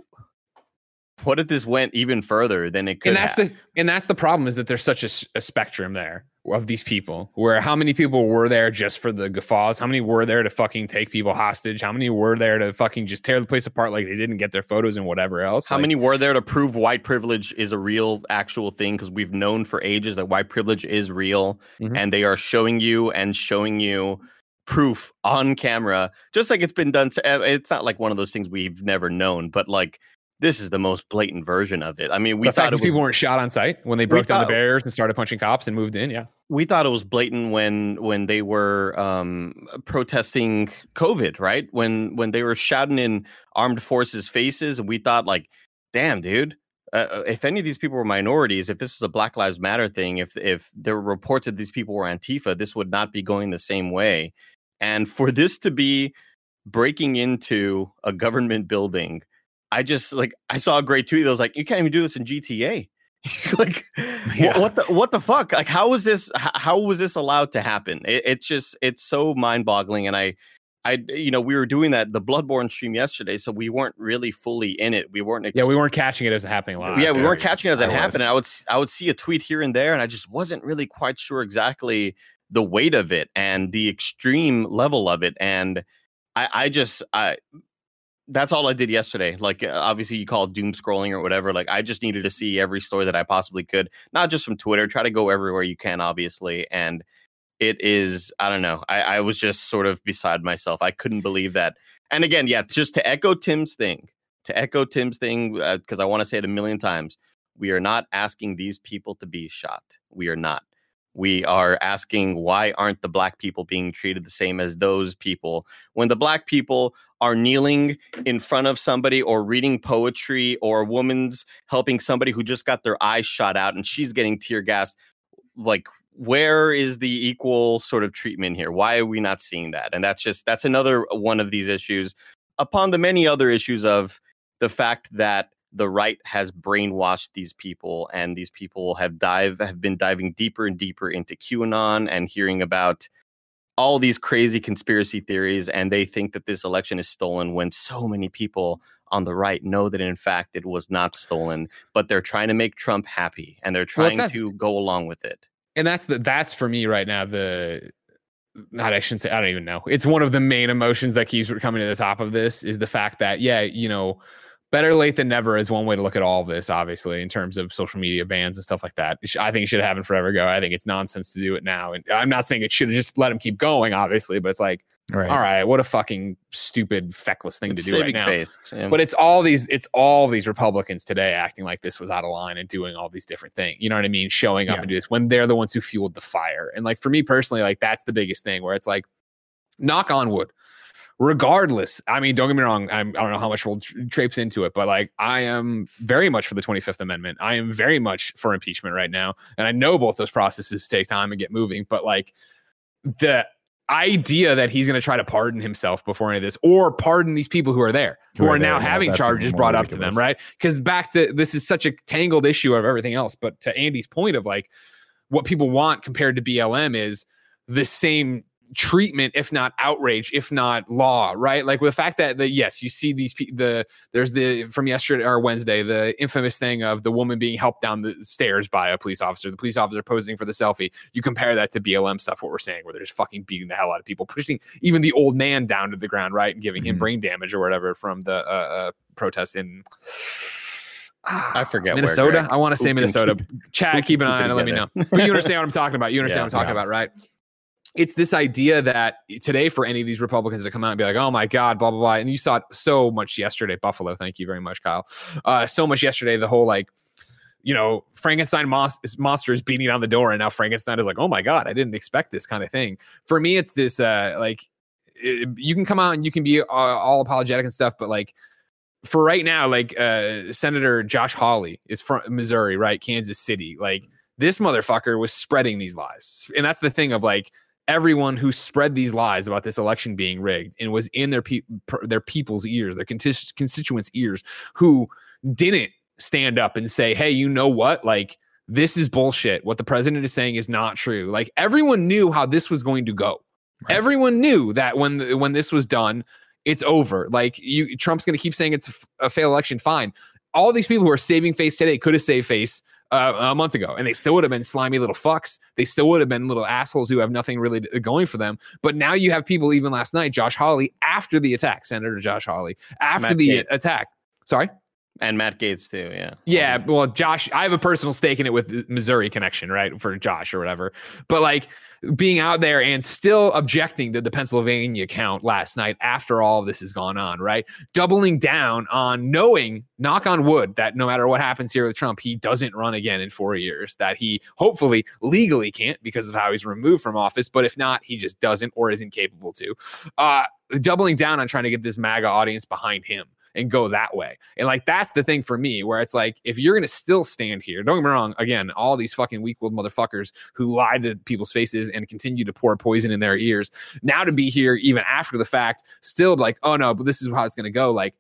what if this went even further than it could And that's have? the and that's the problem, is that there's such a, s- a spectrum there of these people, where how many people were there just for the guffaws? How many were there to fucking take people hostage? How many were there to fucking just tear the place apart like they didn't get their photos and whatever else? How Like, many were there to prove white privilege is a real, actual thing? Because we've known for ages that white privilege is real, Mhm. and they are showing you and showing you proof on camera, just like it's been done. To, it's not like one of those things we've never known, but like this is the most blatant version of it. I mean, we the fact thought these it was, people weren't shot on sight when they broke down thought- the barriers and started punching cops and moved in. Yeah. we thought it was blatant when when they were um, protesting COVID, right? When when they were shouting in armed forces' faces, and we thought, like, damn, dude. Uh, if any of these people were minorities, if this is a Black Lives Matter thing, if if there were reports that these people were Antifa, this would not be going the same way. And for this to be breaking into a government building, I just like I saw a great tweet that was like, you can't even do this in G T A. Like, Yeah. what the what the fuck? Like, how was this? h- How was this allowed to happen? It, it's just it's so mind boggling. And I, I, you know, we were doing that the Bloodborne stream yesterday, so we weren't really fully in it. We weren't. Ex- Yeah. We weren't catching it as happening live. yeah, we weren't Yeah. catching it as I it was. happened. And I would s- I would see a tweet here and there, and I just wasn't really quite sure exactly the weight of it and the extreme level of it. And I, I just I that's all I did yesterday. Like, uh, obviously you call it doom scrolling or whatever. Like, I just needed to see every story that I possibly could, not just from Twitter. Try to go everywhere you can, obviously. And it is, I don't know. I, I was just sort of beside myself. I couldn't believe that. And again, yeah, just to echo Tim's thing, to echo Tim's thing, because I want to say it a million times. We are not asking these people to be shot. We are not. We are asking, why aren't the black people being treated the same as those people? When the black people are kneeling in front of somebody or reading poetry, or a woman's helping somebody who just got their eyes shot out and she's getting tear gassed, like, where is the equal sort of treatment here? Why are we not seeing that? And that's just, that's another one of these issues, upon the many other issues of the fact that the right has brainwashed these people, and these people have dive have been diving deeper and deeper into QAnon and hearing about all these crazy conspiracy theories, and they think that this election is stolen, when so many people on the right know that in fact it was not stolen, but they're trying to make Trump happy, and they're Well, trying that's- to go along with it. And that's the that's for me right now. The not I shouldn't say I don't even know. It's one of the main emotions that keeps coming to the top of this, is the fact that, yeah, you know, better late than never is one way to look at all of this, obviously, in terms of social media bans and stuff like that. It sh- I think it should have happened forever ago. I think it's nonsense to do it now. And I'm not saying it should have just let him keep going, obviously, but it's like, Right. all right, what a fucking stupid, feckless thing It's to do right saving now. face. Yeah. But it's all these, it's all these Republicans today acting like this was out of line and doing all these different things. You know what I mean? Showing up Yeah. and do this when they're the ones who fueled the fire. And like, for me personally, like, that's the biggest thing, where it's like, knock on wood. Regardless, I mean, don't get me wrong. I'm, I don't know how much we'll tra- traipse into it, but like, I am very much for the twenty-fifth Amendment. I am very much for impeachment right now. And I know both those processes take time and get moving, but like, the idea that he's going to try to pardon himself before any of this, or pardon these people who are there, who, Who are, are now there, yeah, having that's charges even brought more up to them, ridiculous. right? Because back to this is such a tangled issue of everything else. But to Andy's point of like, what people want compared to B L M is the same treatment, if not outrage, if not law, right? Like with the fact that the yes, you see these pe- the there's the from yesterday or Wednesday, the infamous thing of the woman being helped down the stairs by a police officer, the police officer posing for the selfie. You compare that to B L M stuff, what we're saying, where they're just fucking beating the hell out of people, pushing even the old man down to the ground, right, and giving mm-hmm. him brain damage or whatever from the uh, uh, protest in. I forget Minnesota. Where, I want to say Minnesota. Keep, Chat, keep an eye on it. Let me know. But you understand what I'm talking about. You understand yeah, what I'm talking yeah. about, right? It's this idea that today for any of these Republicans to come out and be like, oh my God, blah, blah, blah. And you saw it so much yesterday. Buffalo. Thank you very much, Kyle. Uh, so much yesterday. The whole like, you know, Frankenstein monster is beating on the door. And now Frankenstein is like, oh my God, I didn't expect this kind of thing. For me, it's this uh, like, it, you can come out and you can be uh, all apologetic and stuff. But like, for right now, like uh, Senator Josh Hawley is from Missouri, right? Kansas City. Like this motherfucker was spreading these lies. And that's the thing of like, everyone who spread these lies about this election being rigged and was in their pe- their people's ears, their contis- constituents' ears, who didn't stand up and say, hey, you know what? Like, this is bullshit. What the president is saying is not true. Like, everyone knew how this was going to go. Right. Everyone knew that when the, when this was done, it's over. Like, you, Trump's going to keep saying it's a, a failed election. Fine. All these people who are saving face today could have saved face Uh, a month ago, and they still would have been slimy little fucks. They still would have been little assholes who have nothing really going for them. But now you have people, even last night, Josh Hawley, after the attack, Senator Josh Hawley, after Matt the Gates. attack. Sorry? And Matt Gaetz too, yeah. Yeah, well, Josh, I have a personal stake in it with the Missouri connection, right, for Josh or whatever. But like being out there and still objecting to the Pennsylvania count last night after all of this has gone on, right? Doubling down on knowing, knock on wood, that no matter what happens here with Trump, he doesn't run again in four years, that he hopefully legally can't because of how he's removed from office. But if not, he just doesn't or isn't capable to. Uh, doubling down on trying to get this MAGA audience behind him and go that way. And like, that's the thing for me, where it's like, if you're going to still stand here, don't get me wrong, again, all these fucking weak-willed motherfuckers who lied to people's faces and continue to pour poison in their ears, now to be here even after the fact, still like, oh no, but this is how it's going to go. Like,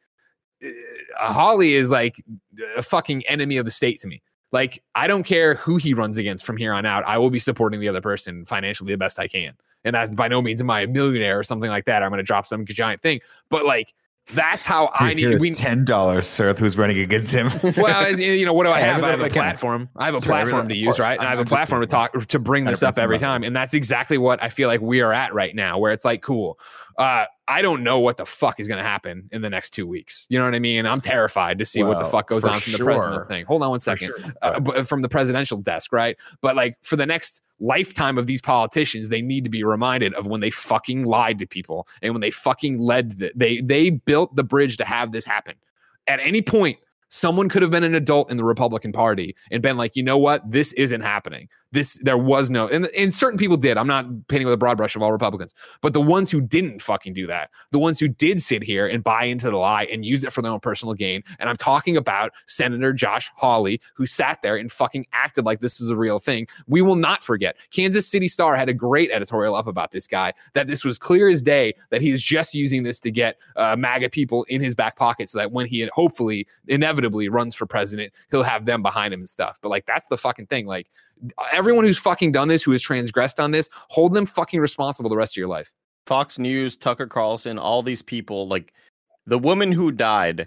uh, Hawley is like a fucking enemy of the state to me. Like, I don't care who he runs against from here on out. I will be supporting the other person financially the best I can. And that's by no means am I a millionaire or something like that. I'm going to drop some giant thing. But like, that's how I need. Here's we ten dollars, sir. Who's running against him? Well, as, you know, what do I have? I have a Again. platform. I have a Sure, platform to of use, course. right? And I have I'm a platform to just talk to bring this up every level. time. And that's exactly what I feel like we are at right now, where it's like, cool. Uh, I don't know what the fuck is going to happen in the next two weeks. You know what I mean? I'm terrified to see what the Well, fuck goes for on from the sure. president thing. Hold on one second. sure. Uh, but from the presidential desk, right? But like for the next lifetime of these politicians, they need to be reminded of when they fucking lied to people and when they fucking led the, they they built the bridge to have this happen. At any point, someone could have been an adult in the Republican Party and been like, you know what, this isn't happening. This, there was no, and, and certain people did. I'm not painting with a broad brush of all Republicans, but the ones who didn't fucking do that, the ones who did sit here and buy into the lie and use it for their own personal gain. And I'm talking about Senator Josh Hawley, who sat there and fucking acted like this was a real thing. We will not forget. Kansas City Star had a great editorial up about this guy, that this was clear as day that he is just using this to get uh, MAGA people in his back pocket so that when he hopefully inevitably runs for president, he'll have them behind him and stuff. But like, that's the fucking thing. Like, everyone who's fucking done this, who has transgressed on this, hold them fucking responsible the rest of your life. Fox News, Tucker Carlson, all these people, like the woman who died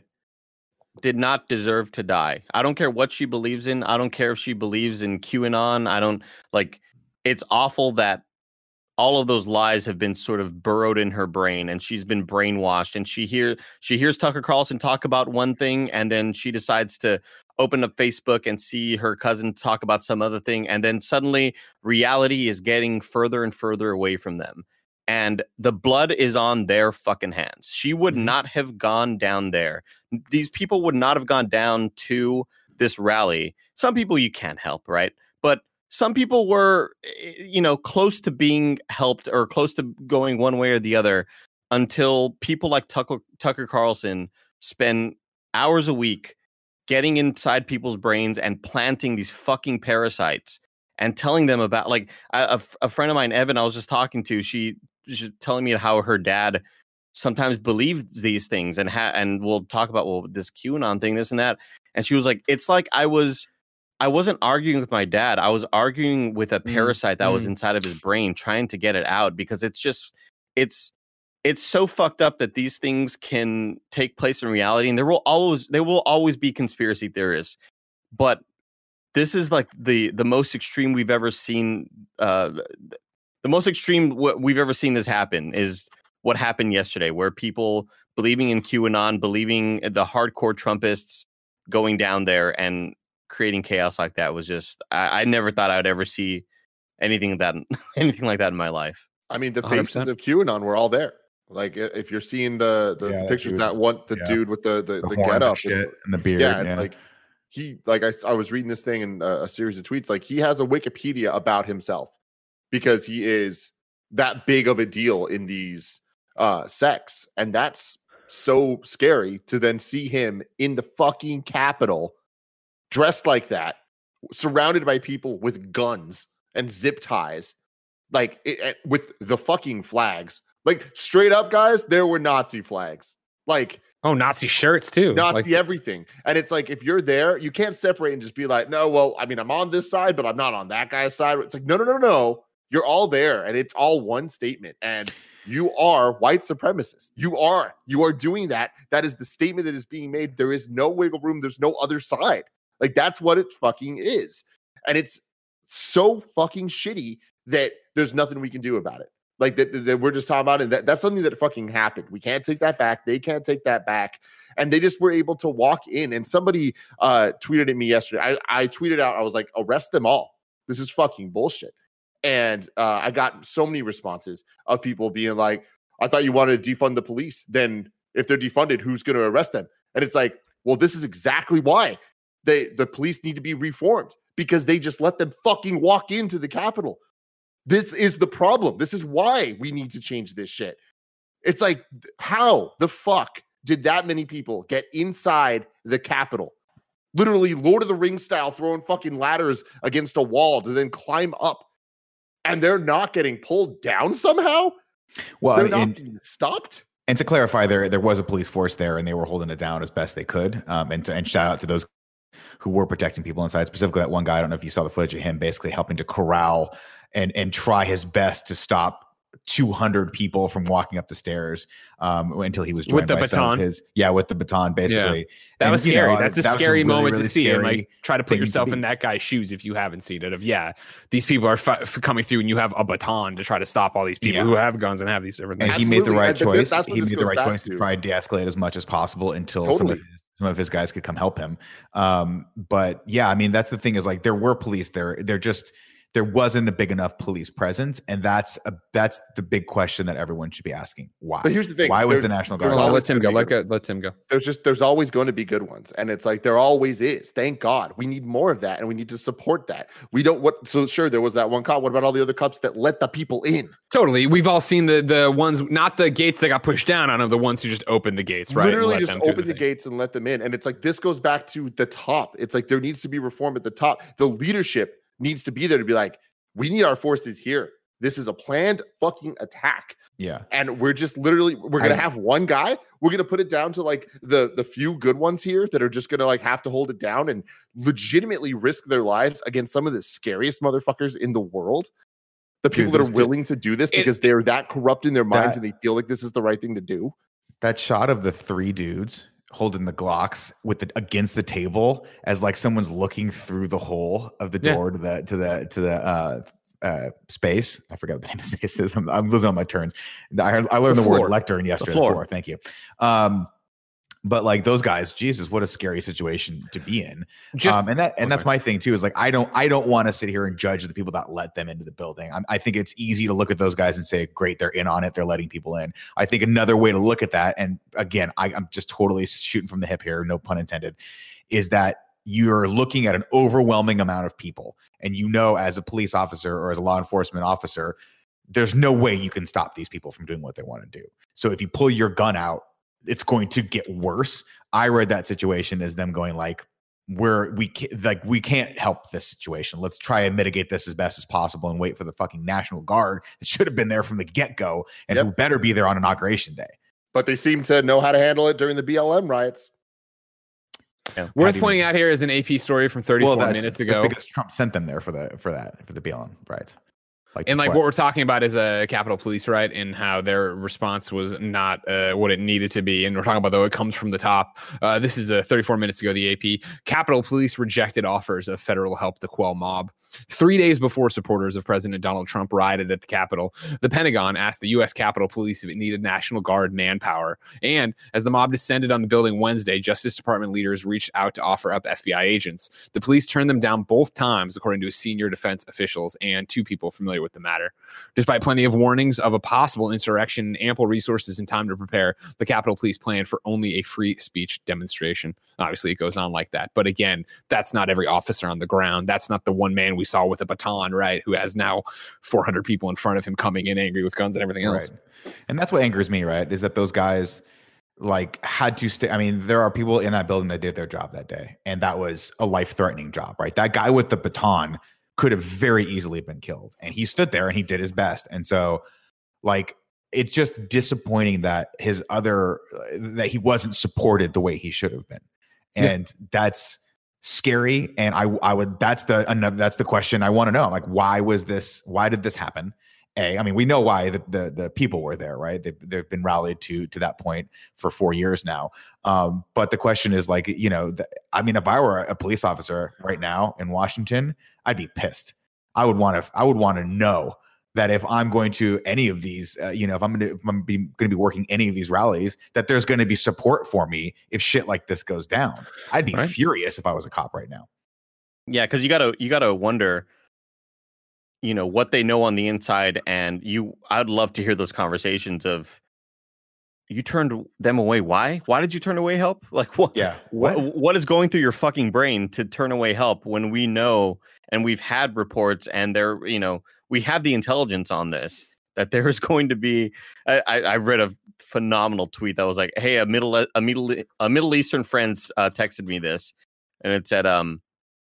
did not deserve to die. I don't care what she believes in. I don't care if she believes in QAnon. I don't like, it's awful that all of those lies have been sort of burrowed in her brain and she's been brainwashed, and she hear she hears Tucker Carlson talk about one thing and then she decides to open up Facebook and see her cousin talk about some other thing, and then suddenly reality is getting further and further away from them, and the blood is on their fucking hands. She would Mm-hmm. not have gone down there. These people would not have gone down to this rally. Some people you can't help, right? But some people were, you know, close to being helped or close to going one way or the other, until people like Tucker, Tucker Carlson spend hours a week getting inside people's brains and planting these fucking parasites and telling them about, like, a, a friend of mine, Evan, I was just talking to, she was telling me how her dad sometimes believed these things, and ha- and we'll talk about, well, this QAnon thing, this and that. And she was like, it's like I was, I wasn't arguing with my dad. I was arguing with a parasite that mm. was inside of his brain, trying to get it out, because it's just it's it's so fucked up that these things can take place in reality, and there will always there will always be conspiracy theorists, but this is like the the most extreme we've ever seen. Uh, the most extreme what we've ever seen this happen is what happened yesterday, where people believing in QAnon, believing the hardcore Trumpists going down there and creating chaos like that was just I, I never thought I would ever see anything that anything like that in my life. I mean, the one hundred percent faces of QAnon were all there. Like if you're seeing the the, Yeah, the that pictures, dude- that one, the yeah. dude with the the, The, the, horns get and up, shit and the beard. yeah, Yeah, like he like I I was reading this thing in a, a series of tweets. Like he has a Wikipedia about himself because he is that big of a deal in these uh sects, and that's so scary to then see him in the fucking Capitol dressed like that, surrounded by people with guns and zip ties, like it, it- with the fucking flags. Like straight up, guys, there were Nazi flags, like Oh, Nazi shirts too. Nazi Like, everything. And it's like if you're there, you can't separate and just be like, no, well, I mean, I'm on this side, but I'm not on that guy's side. It's like, no, no, no, no. You're all there, and it's all one statement. And you are white supremacists. You are. You are doing that. That is the statement that is being made. There is no wiggle room. There's no other side. Like that's what it fucking is. And it's so fucking shitty that there's nothing we can do about it. Like that, that we're just talking about it. That, that's something that fucking happened. We can't take that back. They can't take that back. And they just were able to walk in. And somebody uh, tweeted at me yesterday. I, I tweeted out, I was like, arrest them all. This is fucking bullshit. And uh, I got so many responses of people being like, I thought you wanted to defund the police. Then if they're defunded, who's going to arrest them? And it's like, well, this is exactly why they the police need to be reformed, because they just let them fucking walk into the Capitol. This is the problem. This is why we need to change this shit. It's like, how the fuck did that many people get inside the Capitol? Literally Lord of the Rings style, throwing fucking ladders against a wall to then climb up. And they're not getting pulled down somehow? Well, They're and, not and, being stopped? and to clarify, there there was a police force there, and they were holding it down as best they could. Um, and to, and shout out to those who were protecting people inside. Specifically, that one guy. I don't know if you saw the footage of him basically helping to corral and and try his best to stop two hundred people from walking up the stairs um, until he was joined With the by some of baton? his yeah with the baton basically. that And, was you know, scary. That's a that was scary really, moment really to see. And scary like, try to put thing to yourself be. in that guy's shoes if you haven't seen it. Of yeah, these people are f- f- coming through, and you have a baton to try to stop all these people Yeah. who have guns and have these different And things. he made the Absolutely. right And th- choice. that's what He this made the goes right back choice to to. try and de-escalate as much as possible until some of Totally. his, some of his guys could come help him. Um, but yeah, I mean, that's the thing is like there were police there. They're just there wasn't a big enough police presence, and that's a that's the big question that everyone should be asking. Why? But here's the thing. Why was There's- the National there's Guard? Well, always let Tim go. gonna Let be go. Let Tim go. There's just there's always going to be good ones, and it's like there always is. Thank God, we need more of that, and we need to support that. We don't what so sure there was that one cop. What about all the other cops that let the people in? Totally. We've all seen the the ones, not the gates that got pushed down on them, the ones who just opened the gates, right? and Literally let just them through open the thing. gates and let them in. And it's like this goes back to the top. It's like there needs to be reform at the top. The leadership needs to be there to be like, we need our forces here. This is a planned fucking attack. Yeah. And we're just literally we're gonna I- have one guy. We're gonna put it down to like the the few good ones here that are just gonna like have to hold it down and legitimately risk their lives against some of the scariest motherfuckers in the world. The Dude, people that are there's ju- willing to do this It- because they're that corrupt in their minds That- and they feel like this is the right thing to do. That shot of the three dudes holding the Glocks with the against the table as like someone's looking through the hole of the Yeah. door to the to the to the uh uh space. I forgot what the name of the space is. I'm, I'm losing on my turns. I, I learned The the, word floor. lectern yesterday. The floor. floor. Thank you. Um but like those guys, Jesus, what a scary situation to be in. Just um, and that and oh, that's sorry. my thing too. Is like I don't I don't want to sit here and judge the people that let them into the building. I'm, I think it's easy to look at those guys and say, great, they're in on it. They're letting people in. I think another way to look at that, and again, I, I'm just totally shooting from the hip here, no pun intended, is that you're looking at an overwhelming amount of people, and you know, as a police officer or as a law enforcement officer, there's no way you can stop these people from doing what they want to do. So if you pull your gun out, it's going to get worse. I read that situation as them going like, we're we can't like we can't help this situation. Let's try and mitigate this as best as possible and wait for the fucking National Guard. It should have been there from the get-go, and Yep. who better be there on inauguration day. But they seem to know how to handle it during the B L M riots. Yeah. Worth pointing out here is an A P story from thirty-four well, that's, minutes that's ago. because Trump sent them there for the for that for the B L M rights. Like, And like what, what we're talking about is a Capitol Police riot and how their response was not uh, what it needed to be. And we're talking about though it comes from the top. Uh, this is uh, thirty-four minutes ago. The A P Capitol Police rejected offers of federal help to quell mob. Three days before supporters of President Donald Trump rioted at the Capitol, the Pentagon asked the U S Capitol Police if it needed National Guard manpower. And as the mob descended on the building Wednesday, Justice Department leaders reached out to offer up F B I agents. The police turned them down both times, according to senior defense officials and two people familiar with the matter. Despite plenty of warnings of a possible insurrection and ample resources and time to prepare, the Capitol Police planned for only a free speech demonstration. Obviously, it goes on like that. But again, that's not every officer on the ground. That's not the one man we saw with a baton, right, who has now four hundred people in front of him coming in angry with guns and everything else. Right. And that's what angers me, right, is that those guys like had to stay. I mean, there are people in that building that did their job that day, and that was a life-threatening job, right? That guy with the baton could have very easily been killed, and he stood there and he did his best. And so like it's just disappointing that his other that he wasn't supported the way he should have been. And yeah. that's scary. And I I would that's the another that's the question I want to know. Like, why was this why did this happen? A, I mean, we know why the the, the people were there, right? They, they've been rallied to to that point for four years now. Um, but the question is, like, you know, the, I mean, if I were a police officer right now in Washington, I'd be pissed. I would want to I would want to know that if I'm going to any of these, uh, you know, if I'm going to if I'm be, going to be working any of these rallies, that there's going to be support for me if shit like this goes down. I'd be right. furious if I was a cop right now. Yeah, because you gotta you gotta wonder, you know, what they know on the inside, and you I'd love to hear those conversations of you turned them away. Why? Why did you turn away help? Like what? Yeah. What? What, what is going through your fucking brain to turn away help when we know and we've had reports and there, you know, we have the intelligence on this that there is going to be. I, I read a phenomenal tweet that was like, "Hey, a middle a middle a Middle Eastern friend uh, texted me this, and it said, um."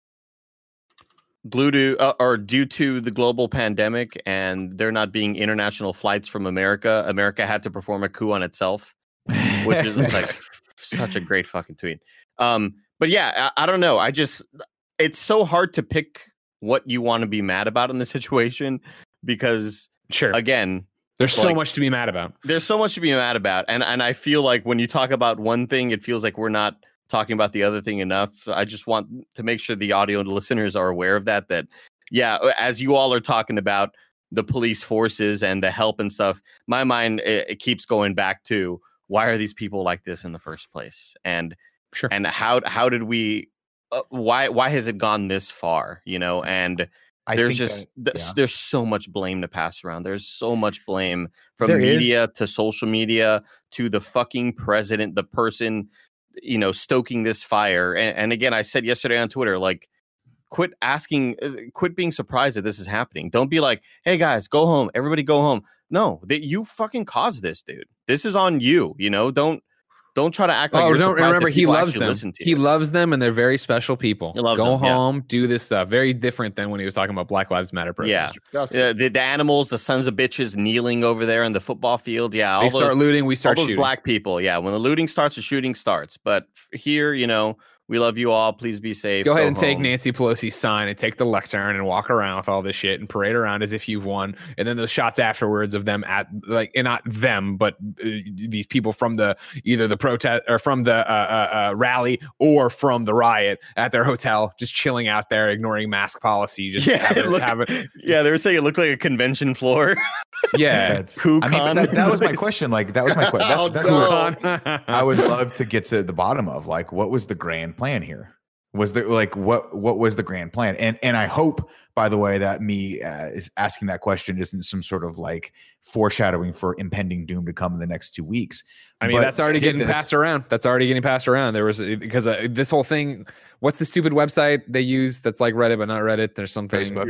Blue to uh, or due to the global pandemic and there not being international flights from America, America had to perform a coup on itself, which is like such a great fucking tweet. Um, but yeah, I, I don't know. I just it's so hard to pick what you want to be mad about in the situation because, sure, again, there's like, so much to be mad about. There's so much to be mad about, and and I feel like when you talk about one thing, it feels like we're not talking about the other thing enough. I just want to make sure the audio listeners are aware of that, that, yeah, as you all are talking about the police forces and the help and stuff, my mind, it, it keeps going back to why are these people like this in the first place? And, sure. and how, how did we, uh, why, why has it gone this far? You know, and I there's just, that, yeah. there's so much blame to pass around. There's so much blame from there media is. to social media to the fucking president, the person, you know, stoking this fire. And, and again, I said yesterday on Twitter, like, quit asking, uh, quit being surprised that this is happening. Don't be like, hey guys, go home. Everybody go home. No, that you fucking caused this, dude. This is on you. You know, don't, don't try to act like oh, you're don't remember he loves them. He you. loves them and they're very special people. Go them, home, yeah. do this stuff. Very different than when he was talking about Black Lives Matter protesters. Yeah. yeah the, the animals, the sons of bitches kneeling over there in the football field. Yeah. All they those, start looting, we start all those shooting. Black people. Yeah. When the looting starts, the shooting starts. But here, you know, we love you all. Please be safe. Go, Go ahead and home. take Nancy Pelosi's sign and take the lectern and walk around with all this shit and parade around as if you've won. And then those shots afterwards of them at like, and not them, but uh, these people from the either the protest or from the uh, uh, uh, rally or from the riot at their hotel, just chilling out there, ignoring mask policy. Just yeah, have it, it looked, have it. yeah, they were saying it looked like a convention floor. Yeah, it's, I mean, that, that was my question. Like, that was my question. Oh, That's, no. that's what I would love to get to the bottom of. Like, what was the grand plan here? Was there like what what was the grand plan? And and I hope, by the way, that me uh, is asking that question isn't some sort of like foreshadowing for impending doom to come in the next two weeks. I mean, but that's already getting this. passed around. That's already getting passed around. There was because uh, this whole thing. What's the stupid website they use that's like Reddit but not Reddit? There's something. Facebook.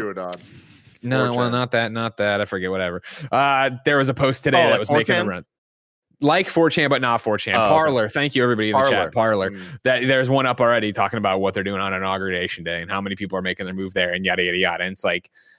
No, well, not that, not that. I forget. Whatever. Uh, there was a post today oh, that was four making chan? the rounds. Like four chan, but not four chan. Oh, Parler. Thank you, everybody in Parler. the chat. Parler. Mm. That there's one up already talking about what they're doing on inauguration day and how many people are making their move there and yada yada yada. And it's like,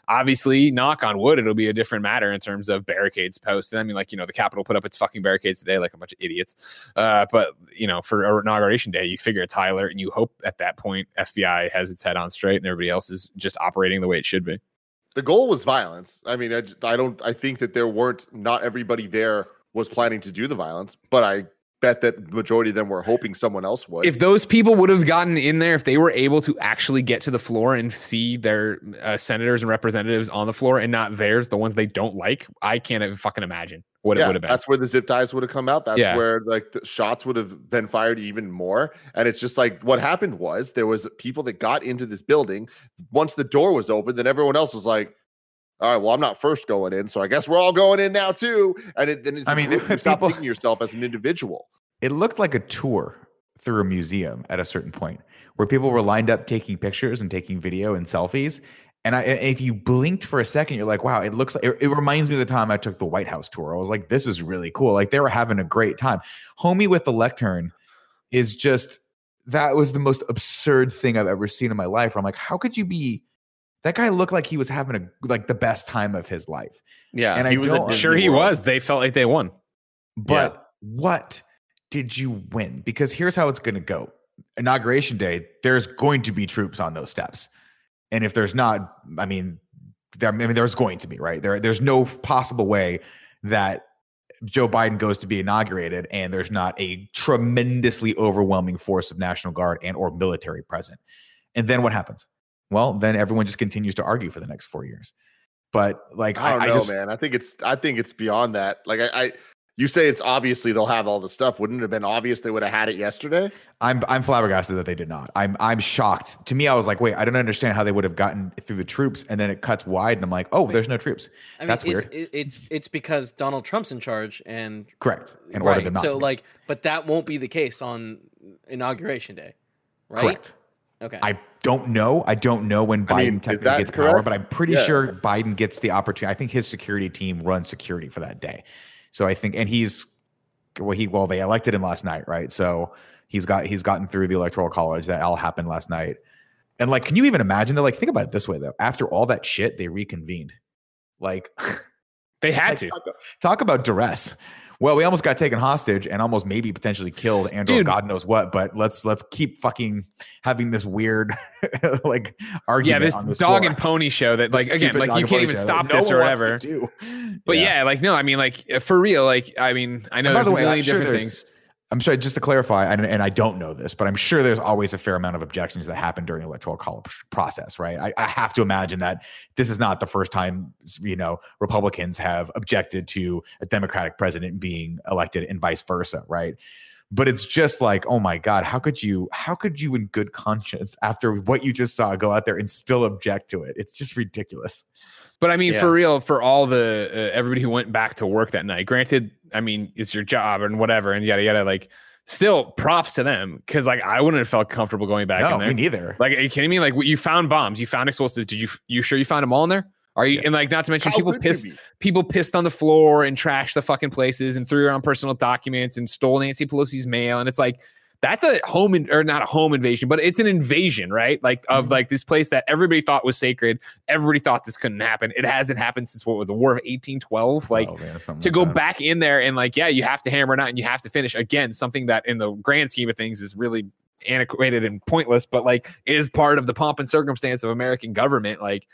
Obviously, knock on wood, it'll be a different matter in terms of barricades posted. I mean, like, you know, the Capitol put up its fucking barricades today like a bunch of idiots. Uh, but, you know, for inauguration day, you figure it's high alert and you hope at that point F B I has its head on straight and everybody else is just operating the way it should be. The goal was violence. I mean, I, just, I don't, I think that there weren't, not everybody there was planning to do the violence, but I bet that the majority of them were hoping someone else would. If those people would have gotten in there, if they were able to actually get to the floor and see their uh, senators and representatives on the floor and not theirs, the ones they don't like, I can't even fucking imagine what yeah, it would have been. That's where the zip ties would have come out. That's yeah. where like the shots would have been fired even more. And it's just like what happened was there was people that got into this building. Once the door was open, then everyone else was like, all right, well, I'm not first going in, so I guess we're all going in now too. And it, then it's, I mean, you there stop people, thinking yourself as an individual. It looked like a tour through a museum at a certain point where people were lined up taking pictures and taking video and selfies. And I, if you blinked for a second, you're like, wow, it looks like, it, it reminds me of the time I took the White House tour. I was like, this is really cool. Like they were having a great time. Homie with the lectern is just, that was the most absurd thing I've ever seen in my life. Where I'm like, how could you be, that guy looked like he was having a, like the best time of his life. Yeah. And he I was don't, sure he was. They felt like they won. But yeah. what did you win? Because here's how it's going to go. Inauguration day, there's going to be troops on those steps. And if there's not, I mean, there, I mean, there's going to be, right? There, there's no possible way that Joe Biden goes to be inaugurated and there's not a tremendously overwhelming force of National Guard and or military present. And then what happens? Well, then everyone just continues to argue for the next four years. But like, I don't I, know, I just, man. I think it's, I think it's beyond that. Like I, I you say it's obviously they'll have all the stuff. Wouldn't it have been obvious they would have had it yesterday? I'm I'm flabbergasted that they did not. I'm I'm shocked. To me, I was like, wait, I don't understand how they would have gotten through the troops, and then it cuts wide, and I'm like, oh, wait, there's no troops. I mean, That's it's, weird. It's it's because Donald Trump's in charge, and Correct. In right. order to not so to. like, but that won't be the case on inauguration day, right? Correct. Okay. I don't know. I don't know when Biden I mean, technically gets correct? power, but I'm pretty Yeah. sure Biden gets the opportunity. I think his security team runs security for that day. So I think, and he's well, he well they elected him last night, right? So he's got he's gotten through the electoral college. That all happened last night. And like, can you even imagine that? Like, think about it this way though. After all that shit, they reconvened. Like, they had like, to talk, talk about duress. Well, we almost got taken hostage and almost maybe potentially killed and or God knows what, but let's let's keep fucking having this weird like argument. Yeah, this, on this dog floor. and pony show that like This again, stupid like dog you and can't pony even show stop that this no or one wants whatever. to do. But yeah. yeah, like no, I mean like for real, like I mean, I know And by there's the a way, million I'm sure different there's- things. I'm sorry, just to clarify, and, and I don't know this, but I'm sure there's always a fair amount of objections that happen during the electoral college process, right? I, I have to imagine that this is not the first time, you know, Republicans have objected to a Democratic president being elected and vice versa, right? But it's just like, oh my God, how could you, how could you in good conscience after what you just saw go out there and still object to it? It's just ridiculous. But I mean, Yeah. for real, for all the uh, everybody who went back to work that night, granted, I mean, it's your job and whatever and yada, yada, like still props to them. Cause like, I wouldn't have felt comfortable going back No, in there. me neither. Like, are you kidding me? Like you found bombs, you found explosives. Did you, you sure you found them all in there? Are you, Yeah. and like, not to mention How people could you pissed, be? people pissed on the floor and trashed the fucking places and threw around personal documents and stole Nancy Pelosi's mail. And it's like, that's a home in, or not a home invasion, but it's an invasion, right? Like of like this place that everybody thought was sacred. Everybody thought this couldn't happen. It hasn't happened since what, the War of eighteen twelve. Like Oh, man, something to like go that. back in there and like, yeah, you have to hammer it out and you have to finish again, something that in the grand scheme of things is really antiquated and pointless, but like it is part of the pomp and circumstance of American government. Like,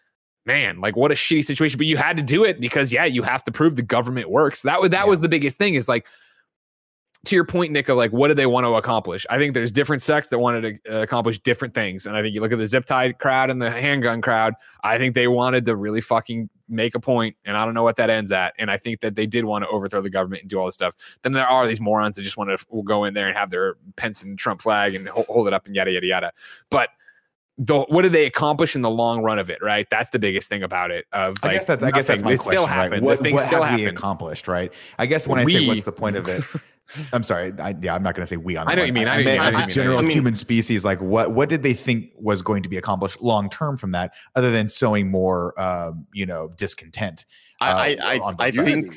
man, like what a shitty situation, but you had to do it because yeah, you have to prove the government works. That was, that Yeah. was the biggest thing is like, to your point, Nick, of like, what did they want to accomplish? I think there's different sects that wanted to uh, accomplish different things. And I think you look at the zip tie crowd and the handgun crowd, I think they wanted to really fucking make a point, and I don't know what that ends at. And I think that they did want to overthrow the government and do all this stuff. Then there are these morons that just want to go in there and have their Pence and Trump flag and hold, hold it up and yada, yada, yada. But the, what did they accomplish in the long run of it, right? That's the biggest thing about it. Of like, I guess that's I guess that's nothing. my It question. still right? happened. What, the thing what still have we happened. accomplished, right? I guess when I say We- what's the point of it, I'm sorry. I, yeah, I'm not going to say we on. I that know one. what you mean. I I, know what you meant mean. as I a know what you general mean. I mean- human species, like what what did they think was going to be accomplished long term from that, other than sowing more, um, you know, discontent? I, uh, I, on I, I both sides? think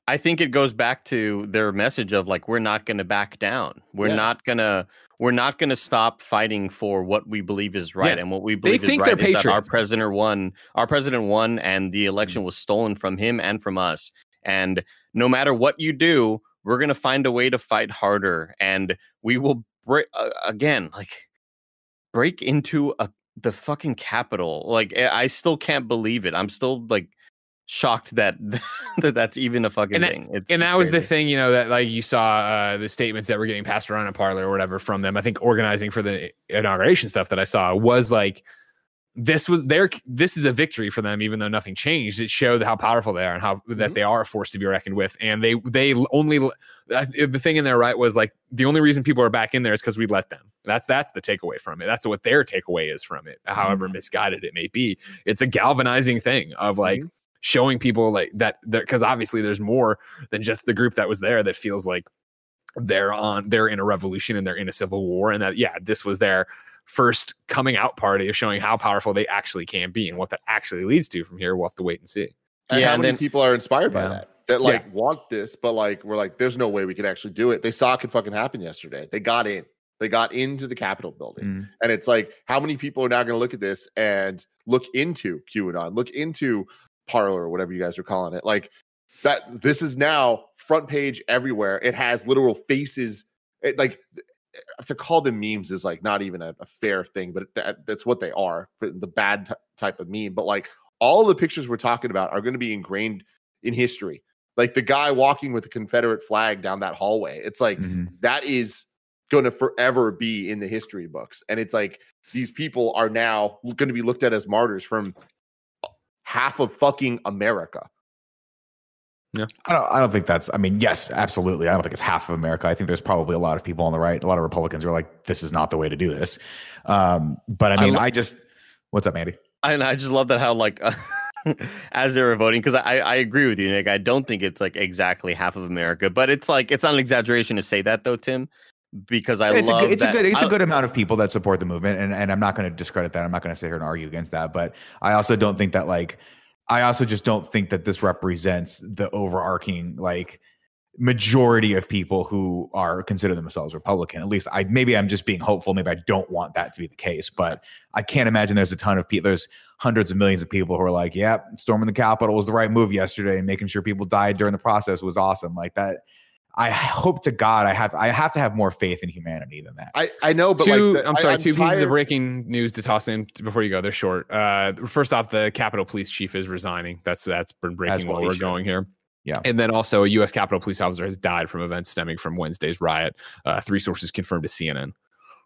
I think it goes back to their message of like, we're not going to back down. We're Yeah. not going to we're not going to stop fighting for what we believe is right. Yeah. And what we They believe is think right they're is that our patriots. president won. Our president won, and the election was stolen from him and from us. And no matter what you do, we're going to find a way to fight harder. And we will break uh, again, like break into a, the fucking Capitol. Like, I still can't believe it. I'm still like shocked that, that that's even a fucking And that- thing. It's, And it's that was the crazy. thing, you know, that like you saw uh, the statements that were getting passed around in Parler or whatever from them. I think organizing for the inauguration stuff that I saw was like, this was their, this is a victory for them, even though nothing changed. It showed how powerful they are and how Mm-hmm. that they are a force to be reckoned with. And they, they only, uh, the thing in there, right, was like, the only reason people are back in there is because we let them. That's, that's the takeaway from it. That's what their takeaway is from it, however Mhm. misguided it may be. It's a galvanizing thing of like, Mhm. showing people like that, because obviously there's more than just the group that was there that feels like they're on they're in a revolution and they're in a civil war, and that yeah this was their first coming out party of showing how powerful they actually can be, and what that actually leads to from here we'll have to wait and see. And Yeah, how and many then- people are inspired by Yeah. that? That like want this, but like we're like, there's no way we could actually do it. They saw it could fucking happen yesterday. They got in. They got into the Capitol building. Mm. And it's like, how many people are now going to look at this and look into QAnon, look into Parler or whatever you guys are calling it? Like that, this is now front page everywhere. It has literal faces. It, like to call them memes is like not even a, a fair thing, but that, that's what they are, for the bad t- type of meme. But like all the pictures we're talking about are going to be ingrained in history. Like the guy walking with the Confederate flag down that hallway. It's like, Mhm. that is going to forever be in the history books. And it's like, these people are now going to be looked at as martyrs from half of fucking America. I don't. I don't think that's. I mean, yes, absolutely. I don't think it's half of America. I think there's probably a lot of people on the right, a lot of Republicans who are like, "This is not the way to do this." Um, but I I mean, lo- I just. What's up, Andy? And I just love that how like as they were voting, because I I agree with you, Nick. I don't think it's like exactly half of America, but it's like it's not an exaggeration to say that though, Tim, because I it's love a good, it's that. a good it's I- a good amount of people that support the movement, and and I'm not going to discredit that. I'm not going to sit here and argue against that. But I also don't think that like I also just don't think that this represents the overarching like majority of people who are consider themselves Republican. At least I maybe I'm just being hopeful. Maybe I don't want that to be the case, but I can't imagine there's a ton of people. There's hundreds of millions of people who are like, yeah, storming the Capitol was the right move yesterday, and making sure people died during the process was awesome. Like that. I hope to God I have I have to have more faith in humanity than that. I, I know, but two, like, the- I'm I- sorry, I'm two pieces tired- of breaking news to toss in before you go. They're short. Uh, first off, the Capitol Police Chief is resigning. That's that's been breaking well while he we're should. going here. Yeah. And then also a U S Capitol Police officer has died from events stemming from Wednesday's riot. Uh, three sources confirmed to C N N.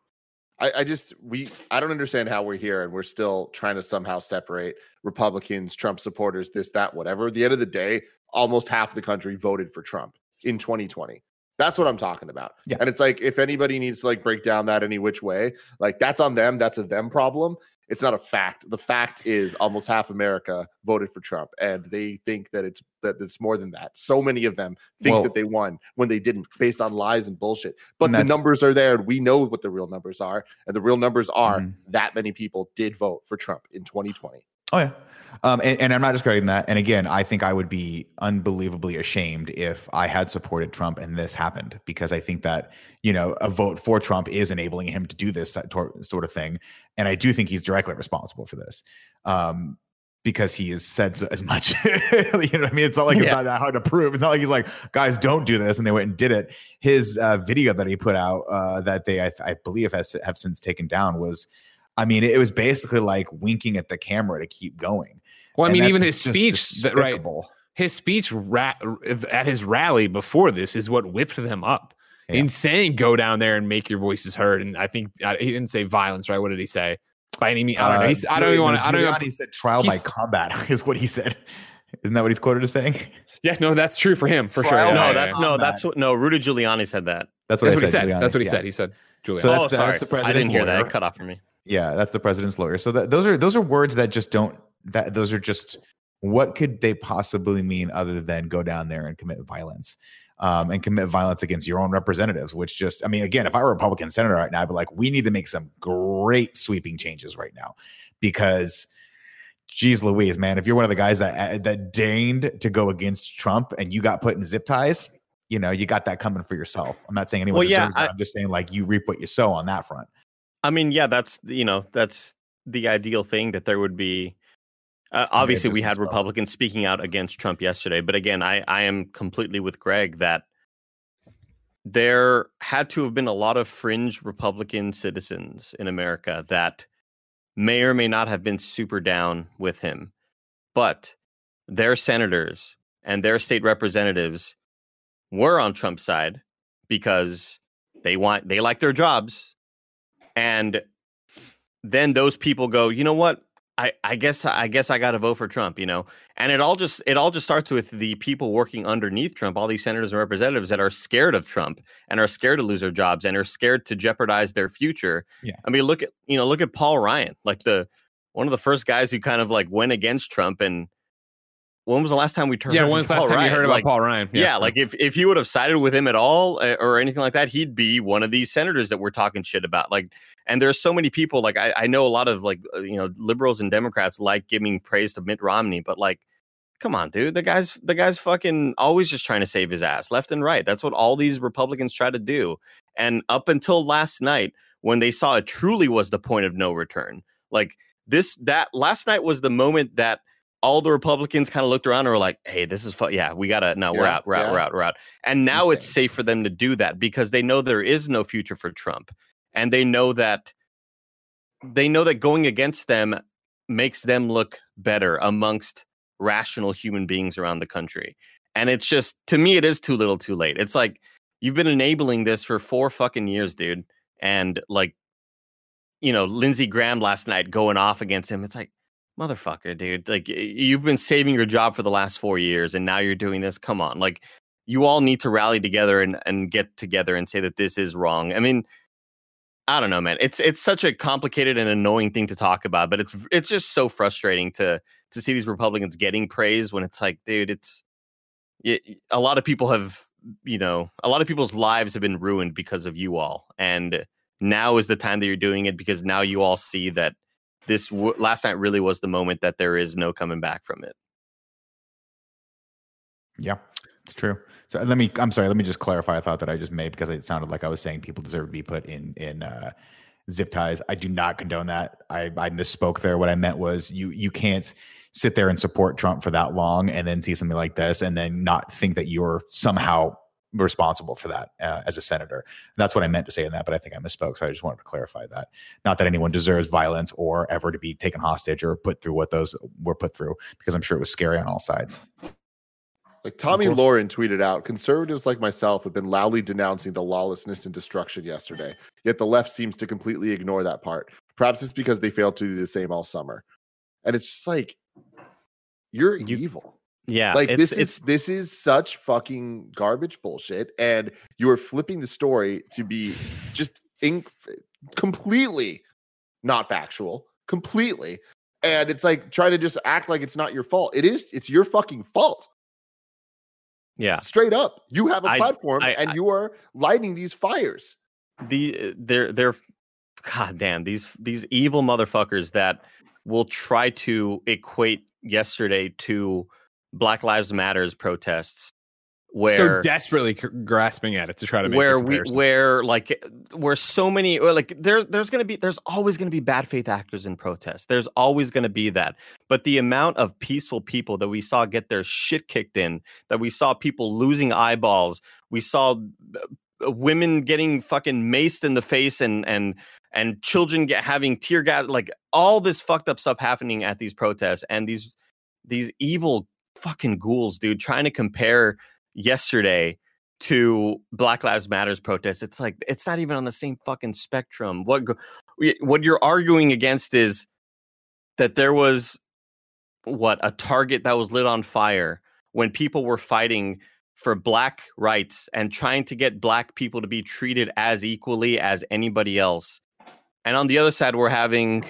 I, I just we I don't understand how we're here and we're still trying to somehow separate Republicans, Trump supporters, this, that, whatever. At the end of the day, almost half the country voted for Trump in twenty twenty. That's what I'm talking about. Yeah. And it's like, if anybody needs to like break down that any which way, like that's on them. That's a them problem. It's not a fact. The fact is almost half America voted for Trump, and they think that it's that it's more than that. So many of them think Well- that they won when they didn't, based on lies and bullshit. But And the that's- numbers are there, and we know what the real numbers are. And the real numbers are Mhm. that many people did vote for Trump in twenty twenty. Oh yeah, um, and, and I'm not discrediting that. And again, I think I would be unbelievably ashamed if I had supported Trump and this happened, because I think that you know a vote for Trump is enabling him to do this sort of thing, and I do think he's directly responsible for this, um, because he has said so, as much. You know what I mean? It's not like it's Yeah. not that hard to prove. It's not like he's like, guys, don't do this, and they went and did it. His uh, video that he put out uh, that they, I, I believe, has have since taken down was. I mean, it was basically like winking at the camera to keep going. Well, I And mean, that's even his just speech, that, right? despicable. His speech ra- at his rally before this is what whipped them up. Yeah. In saying, "Go down there and make your voices heard," and I think uh, he didn't say violence, right? What did he say? By any means, I don't know. He's, I don't even want to. I don't even. He said trial by he's- combat is what he said. Isn't that what he's quoted as saying? Yeah, no, that's true for him for Trial sure. by Yeah, no, yeah, that yeah. no, Combat. that's what no. Rudy Giuliani said that. That's what, That's I what he said. said. Giuliani. That's what he Yeah. said. He said, Julian. So that's oh, the- sorry, that's the I didn't president's hear that. lawyer. It cut off for me. Yeah, that's the president's lawyer. So that, those are those are words that just don't. That those are just what could they possibly mean other than go down there and commit violence, um, and commit violence against your own representatives? Which just, I mean, again, if I were a Republican senator right now, I'd be like, we need to make some great sweeping changes right now, because geez Louise, man, if you're one of the guys that that deigned to go against Trump and you got put in zip ties, you know, you got that coming for yourself. I'm not saying anyone Well, yeah, deserves that. I- I'm just saying like you reap what you sow on that front. I mean, yeah, that's you know that's the ideal thing, that there would be. Uh, obviously, we had Republicans speaking out against Trump yesterday, but again, I I am completely with Greg that there had to have been a lot of fringe Republican citizens in America that may or may not have been super down with him, but their senators and their state representatives were on Trump's side because they want they like their jobs. And then those people go, you know what? I, I guess I guess I got to vote for Trump, you know, and it all just it all just starts with the people working underneath Trump, all these senators and representatives that are scared of Trump and are scared to lose their jobs and are scared to jeopardize their future. Yeah. I mean, look at you know, look at Paul Ryan, like the one of the first guys who kind of like went against Trump. And when was the last time we turned? Yeah, when's the last time Ryan? you heard about like, Paul Ryan? Yeah. yeah, like if if he would have sided with him at all uh, or anything like that, he'd be one of these senators that we're talking shit about. Like. And there's so many people, like I, I know a lot of like, uh, you know, liberals and Democrats like giving praise to Mitt Romney, but like, come on, dude, the guy's the guy's fucking always just trying to save his ass left and right. That's what all these Republicans try to do. And up until last night, when they saw it truly was the point of no return, like this, that last night was the moment that all the Republicans kind of looked around and were like, hey, this is fun. Yeah, we gotta, no, Yeah, we're out, we're yeah. out, we're out, we're out. And now Insane. it's safe for them to do that because they know there is no future for Trump. And they know that they know that going against them makes them look better amongst rational human beings around the country. And it's just, to me, it is too little too late. It's like, you've been enabling this for four fucking years, dude. And like, you know, Lindsey Graham last night going off against him. It's like, motherfucker, dude. Like, you've been saving your job for the last four years and now you're doing this. Come on. Like, you all need to rally together and, and get together and say that this is wrong. I mean, I don't know, man. It's it's such a complicated and annoying thing to talk about, but it's it's just so frustrating to to see these Republicans getting praise when it's like, dude, it's it, a lot of people have, you know, a lot of people's lives have been ruined because of you all, and now is the time that you're doing it because now you all see that this w- last night really was the moment that there is no coming back from it. Yeah, it's true. So let me, I'm sorry, let me just clarify a thought that I just made because it sounded like I was saying people deserve to be put in, in uh, zip ties. I do not condone that. I, I misspoke there. What I meant was you, you can't sit there and support Trump for that long and then see something like this and then not think that you're somehow responsible for that uh, as a senator. That's what I meant to say in that, but I think I misspoke. So I just wanted to clarify that. Not that anyone deserves violence or ever to be taken hostage or put through what those were put through, because I'm sure it was scary on all sides. Like Tommy Lauren tweeted out, conservatives like myself have been loudly denouncing the lawlessness and destruction yesterday, yet the left seems to completely ignore that part. Perhaps it's because they failed to do the same all summer. And it's just like, you're You- evil. Yeah, Like it's, this it's, is this is such fucking garbage bullshit. And you are flipping the story to be just in, completely not factual, completely. And it's like trying to just act like it's not your fault. It is, it's your fucking fault. yeah. Straight up, you have a I- platform I- and I- you are lighting these fires. the they're they're god damn these these evil motherfuckers that will try to equate yesterday to Black Lives Matters protests where so desperately c- grasping at it to try to make where the we comparison. where like where so many or like there there's gonna be there's always gonna be bad faith actors in protests. There's always gonna be that. But the amount of peaceful people that we saw get their shit kicked in, that we saw people losing eyeballs, we saw uh, women getting fucking maced in the face and and and children get having tear gas, like all this fucked up stuff happening at these protests, and these these evil fucking ghouls, dude, trying to compare yesterday to Black Lives Matters protests. It's like it's not even on the same fucking spectrum. What what you're arguing against is that there was what a target that was lit on fire when people were fighting for black rights and trying to get black people to be treated as equally as anybody else. And on the other side, we're having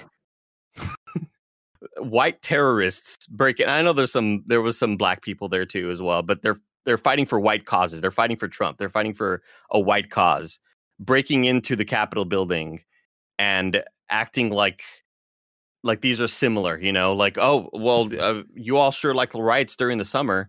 white terrorists breaking. I know there's some there was some black people there too as well, but they're they're fighting for white causes. They're fighting for Trump. They're fighting for a white cause, breaking into the Capitol building and acting like like these are similar, you know, like, oh, well, uh, you all sure like the riots during the summer.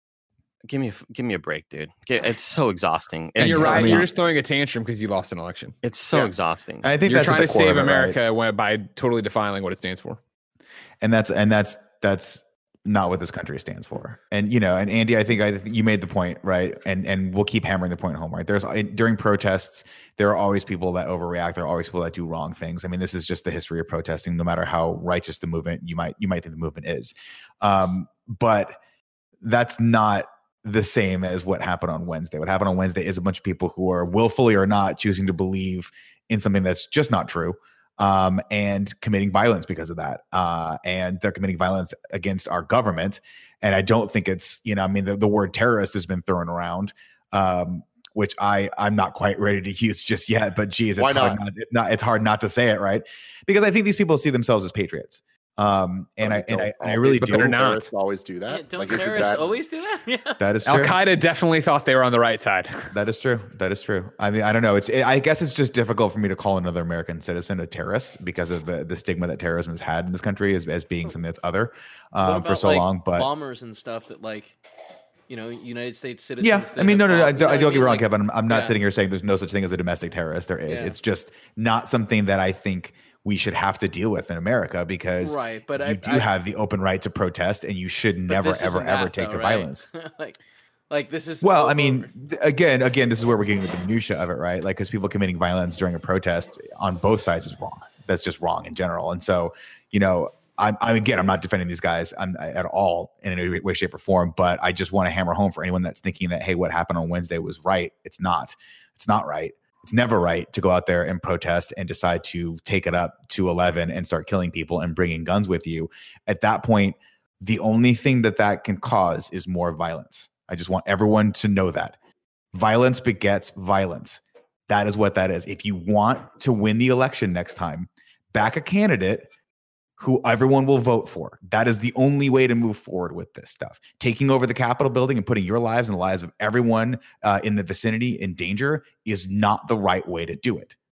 Give me a give me a break, dude. It's so exhausting. And It's you're so right. You're exhausting. just throwing a tantrum because you lost an election. It's so Yeah. exhausting. I think You're that's at trying the to core save of it, right? America when, by totally defining what it stands for. and that's and that's that's not what this country stands for. And you know, and Andy, I think I think you made the point, right? And and we'll keep hammering the point home, right? There's during protests, there are always people that overreact. There are always people that do wrong things. I mean, this is just the history of protesting. No matter how righteous the movement you might you might think the movement is, um, but that's not the same as what happened on Wednesday. What happened on Wednesday is a bunch of people who are willfully or not choosing to believe in something that's just not true. Um, and committing violence because of that. Uh, and they're committing violence against our government. And I don't think it's, you know, I mean, the, the word terrorist has been thrown around, um, which I, I'm not quite ready to use just yet, but geez, it's Why hard not? not, it, not, it's hard not to say it, right? Because I think these people see themselves as patriots. Um, and I, and I, and I really but do. they're not. Terrorists always do Yeah, that. don't Like, isn't terrorists that- always do that? Yeah. That is Al true. Qaeda definitely thought they were on the right side. That is true. That is true. I mean, I don't know. It's. It, I guess it's just difficult for me to call another American citizen a terrorist because of the, the stigma that terrorism has had in this country as, as being something that's other What um, for about, so like, long. But bombers and stuff that, like, you know, United States citizens. yeah, that I mean, no, have no, no. I bombed- don't, you I know don't what get me wrong, mean? Kevin. I'm, I'm not yeah. sitting here saying there's no such thing as a domestic terrorist. There is. Yeah. It's just not something that I think we should have to deal with in America because Right, but you I- do I- have the open right to protest, and you should But never, this ever, isn't ever that, take though, to right? violence. like, like this is. Well, I over- mean, th- again, again, this is where we're getting into the minutia of it, right? Like, because people committing violence during a protest on both sides is wrong. That's just wrong in general. And so, you know, I'm, I'm again, I'm not defending these guys I'm, at all in any way, shape, or form. But I just want to hammer home for anyone that's thinking that, hey, what happened on Wednesday was right. It's not. It's not right. It's never right to go out there and protest and decide to take it up to eleven and start killing people and bringing guns with you. At that point, the only thing that that can cause is more violence. I just want everyone to know that violence begets violence. That is what that is. If you want to win the election next time, back a candidate who everyone will vote for. That is the only way to move forward with this stuff. Taking over the Capitol building and putting your lives and the lives of everyone uh, in the vicinity in danger is not the right way to do it.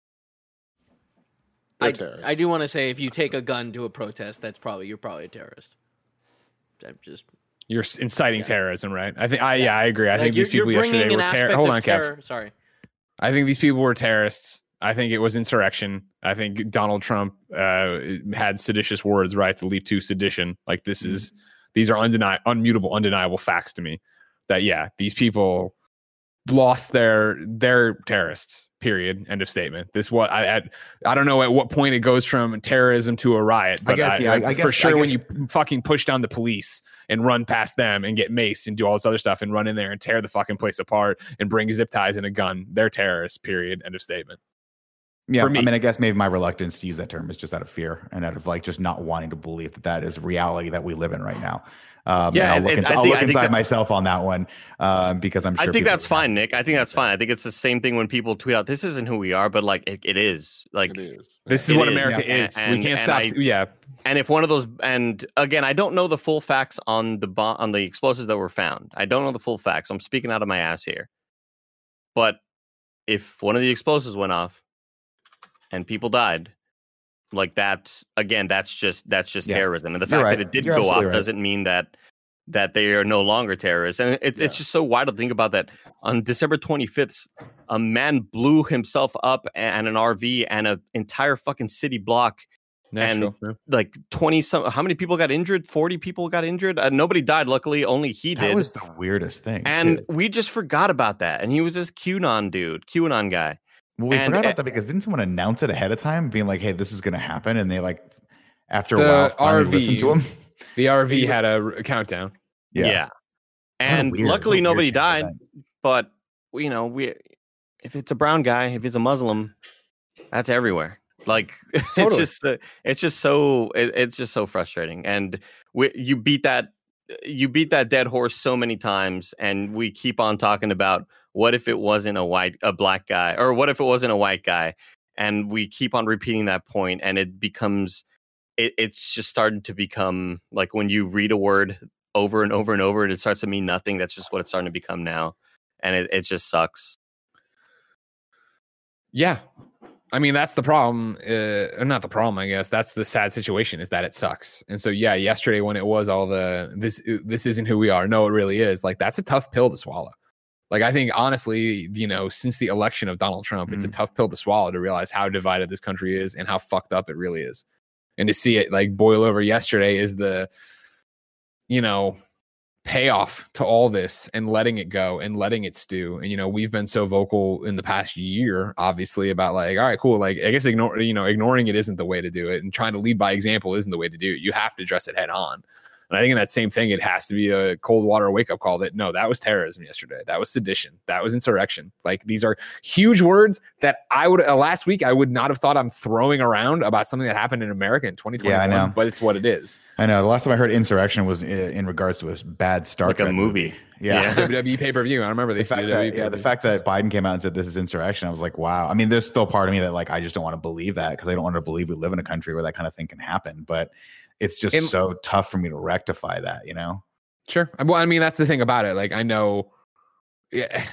They're I, terrorists. I do want to say if you take a gun to a protest, that's probably you're probably a terrorist. I'm just You're s- inciting Yeah. terrorism, right? I think. I yeah, I agree. I like, think you're, these people you're bringing yesterday an were terror. aspect Hold of on, Kev. terror. Sorry. I think these people were terrorists. I think it was insurrection. I think Donald Trump uh, had seditious words, right, to lead to sedition. Like this is, these are undeni- unmutable, undeniable facts to me. That yeah, these people lost their their terrorists. Period. End of statement. This what I at, I don't know at what point it goes from terrorism to a riot. But I guess, yeah, I- I for guess- sure I when guess- you fucking push down the police and run past them and get maced and do all this other stuff and run in there and tear the fucking place apart and bring zip ties and a gun, they're terrorists. Period. End of statement. Yeah, For me. I mean, I guess maybe my reluctance to use that term is just out of fear and out of like just not wanting to believe that that is reality that we live in right now. Um, Yeah, and I'll and- look, and into, I I'll think- look I think inside that- myself on that one um, because I'm sure I think people that's would fine, Nick. I think that's fine. I think it's the same thing when people tweet out, "This isn't who we are," but like it, it is. Like, It is. This is It what is, America yeah. is. we And- can't and stop. I- yeah. and if one of those, and again, I don't know the full facts on the bomb on the explosives that were found. I don't know the full facts. I'm speaking out of my ass here. But if one of the explosives went off and people died, like that's again, that's just that's just Yeah. terrorism. And the You're fact right. that it did You're go off absolutely right. doesn't mean that that they are no longer terrorists. And it's it's Yeah. just so wild to think about that. On December twenty-fifth, a man blew himself up and an R V and an entire fucking city block. Nashville. yeah. Like twenty some, how many people got injured? forty people got injured. Uh, nobody died. Luckily, only he that did. was the weirdest thing. And too. we just forgot about that. And he was this QAnon dude, QAnon guy. Well, we and- forgot about that because didn't someone announce it ahead of time, being like, "Hey, this is going to happen," and they like after a The while finally R V. listened to him. The R V He was- had a r- countdown. Yeah. What a And weird- luckily, what a weird nobody chain of died. events. But you know, we if it's a brown guy, if it's a Muslim, that's everywhere. Like it's Totally. just uh, it's just so it, it's just so frustrating. And we, you beat that you beat that dead horse so many times, and we keep on talking about what if it wasn't a white a black guy, or what if it wasn't a white guy, and we keep on repeating that point, and it becomes it, it's just starting to become like when you read a word over and over and over, and it starts to mean nothing. That's just what it's starting to become now, and it, it just sucks. Yeah. I mean, that's the problem. Uh, not the problem, I guess. That's the sad situation is that it sucks. And so, yeah, yesterday when it was all the this this isn't who we are. No, it really is. Like, that's a tough pill to swallow. Like, I think, honestly, you know, since the election of Donald Trump, mm-hmm. it's a tough pill to swallow to realize how divided this country is and how fucked up it really is. And to see it like boil over yesterday is the, you know, payoff to all this and letting it go and letting it stew. And, you know, we've been so vocal in the past year, obviously, about like, all right, cool. Like, I guess ignore, you know, ignoring it isn't the way to do it. And trying to lead by example isn't the way to do it. You have to address it head on. And I think in that same thing, it has to be a cold water wake up call that no, that was terrorism yesterday. That was sedition. That was insurrection. Like, these are huge words that I would uh, last week, I would not have thought I'm throwing around about something that happened in America in twenty twenty-one. Yeah, I know. But it's what it is. I know. The last time I heard insurrection was in regards to a bad Star like Trek a movie. movie. Yeah. yeah. W W E pay-per-view. I remember they the fact that, yeah, the fact that Biden came out and said this is insurrection. I was like, wow. I mean, there's still part of me that like, I just don't want to believe that because I don't want to believe we live in a country where that kind of thing can happen. But it's just and, so tough for me to rectify that, you know? Sure. Well, I mean, that's the thing about it. Like, I know, yeah,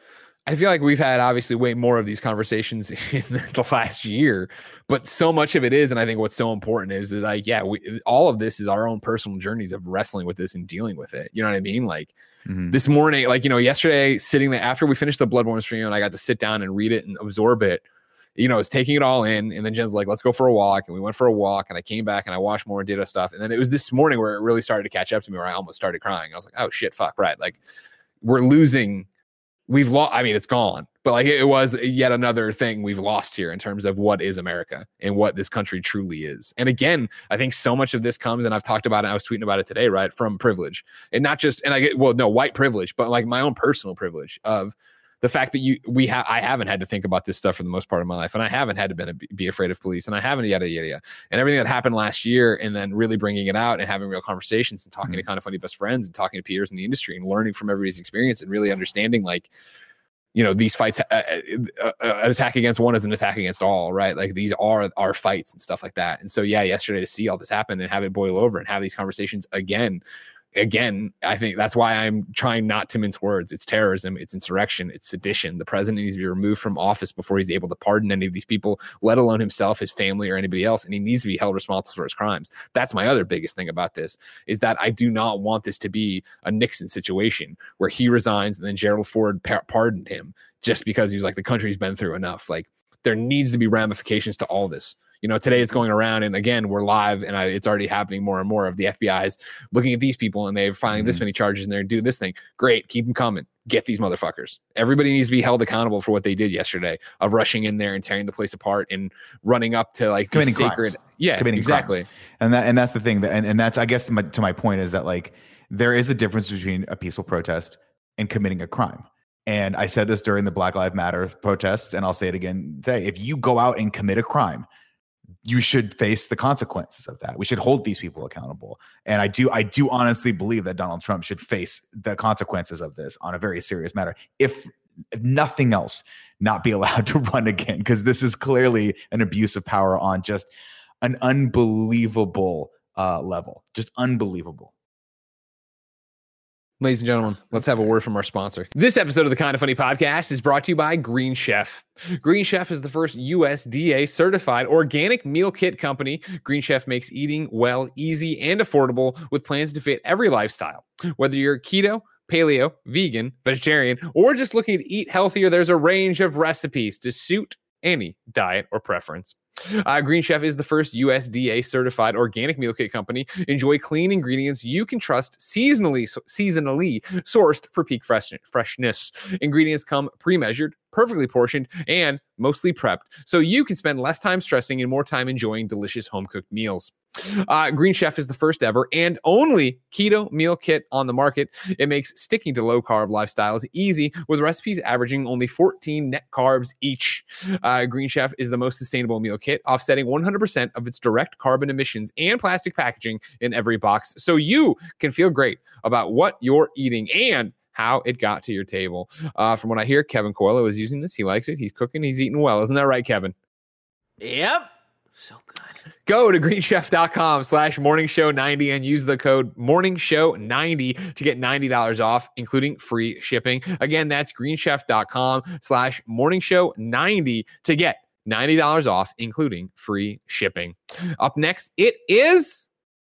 I feel like we've had obviously way more of these conversations in the last year, but so much of it is, and I think what's so important is that, like, yeah, we, all of this is our own personal journeys of wrestling with this and dealing with it. You know what I mean? Like, mm-hmm. this morning, like, you know, yesterday, sitting there after we finished the Bloodborne stream and I got to sit down and read it and absorb it. You know, I was taking it all in, and then Jen's like, let's go for a walk. And we went for a walk, and I came back and I watched more and did stuff. And then it was this morning where it really started to catch up to me, where I almost started crying. I was like, oh shit, fuck, right. Like, we're losing. We've lost. I mean, it's gone, but like, it was yet another thing we've lost here in terms of what is America and what this country truly is. And again, I think so much of this comes, and I've talked about it, I was tweeting about it today, right, from privilege. And not just, and I get, well, no, white privilege, but like my own personal privilege of the fact that you, we have, I haven't had to think about this stuff for the most part of my life, and I haven't had to be, be afraid of police, and I haven't yada yada yada, and everything that happened last year, and then really bringing it out and having real conversations and talking mm-hmm. to Kind of Funny best friends and talking to peers in the industry and learning from everybody's experience and really understanding, like, you know, these fights, uh, uh, an attack against one is an attack against all, right? Like, these are our fights and stuff like that. And so, yeah, yesterday to see all this happen and have it boil over and have these conversations again. Again, I think that's why I'm trying not to mince words. It's terrorism, it's insurrection, it's sedition. The president needs to be removed from office before he's able to pardon any of these people, let alone himself, his family, or anybody else. And he needs to be held responsible for his crimes. That's my other biggest thing about this, is that I do not want this to be a Nixon situation where he resigns and then Gerald Ford par- pardoned him just because he was like, the country's been through enough. Like, there needs to be ramifications to all this. You know, today it's going around, and again, we're live, and I, it's already happening more and more of the F B I's looking at these people, and they're filing mm-hmm. this many charges, and they're doing this thing. Great, keep them coming. Get these motherfuckers. Everybody needs to be held accountable for what they did yesterday, of rushing in there and tearing the place apart and running up to like the sacred, crimes. yeah, Committing exactly. Crimes. And that, and that's the thing, that, and and that's, I guess, to my, to my point is that, like, there is a difference between a peaceful protest and committing a crime. And I said this during the Black Lives Matter protests, and I'll say it again today. If you go out and commit a crime, you should face the consequences of that. We should hold these people accountable. And I do, I do honestly believe that Donald Trump should face the consequences of this on a very serious matter. If, if nothing else, not be allowed to run again, because this is clearly an abuse of power on just an unbelievable uh, level, just unbelievable. Ladies and gentlemen, let's have a word from our sponsor. This episode of the Kind of Funny podcast is brought to you by Green Chef. Green Chef is the first U S D A certified organic meal kit company. Green Chef makes eating well easy and affordable with plans to fit every lifestyle. Whether you're keto, paleo, vegan, vegetarian, or just looking to eat healthier, there's a range of recipes to suit any diet or preference. Uh, Green Chef is the first U S D A certified organic meal kit company. Enjoy clean ingredients you can trust, seasonally seasonally sourced for peak fresh, freshness. Ingredients come pre-measured, perfectly portioned, and mostly prepped, so you can spend less time stressing and more time enjoying delicious home-cooked meals. Uh, Green Chef is the first ever and only keto meal kit on the market. It makes sticking to low-carb lifestyles easy, with recipes averaging only fourteen net carbs each. Uh, Green Chef is the most sustainable meal kit, offsetting one hundred percent of its direct carbon emissions and plastic packaging in every box, so you can feel great about what you're eating and how it got to your table. Uh, from what I hear, Kevin Coelho is using this. He likes it. He's cooking. He's eating well. Isn't that right, Kevin? Yep. So good. Go to greenchef.com slash morning show 90 and use the code morning show ninety to get ninety dollars off, including free shipping. Again, that's greenchef.com slash morning show 90 to get ninety dollars off, including free shipping. Up next, it is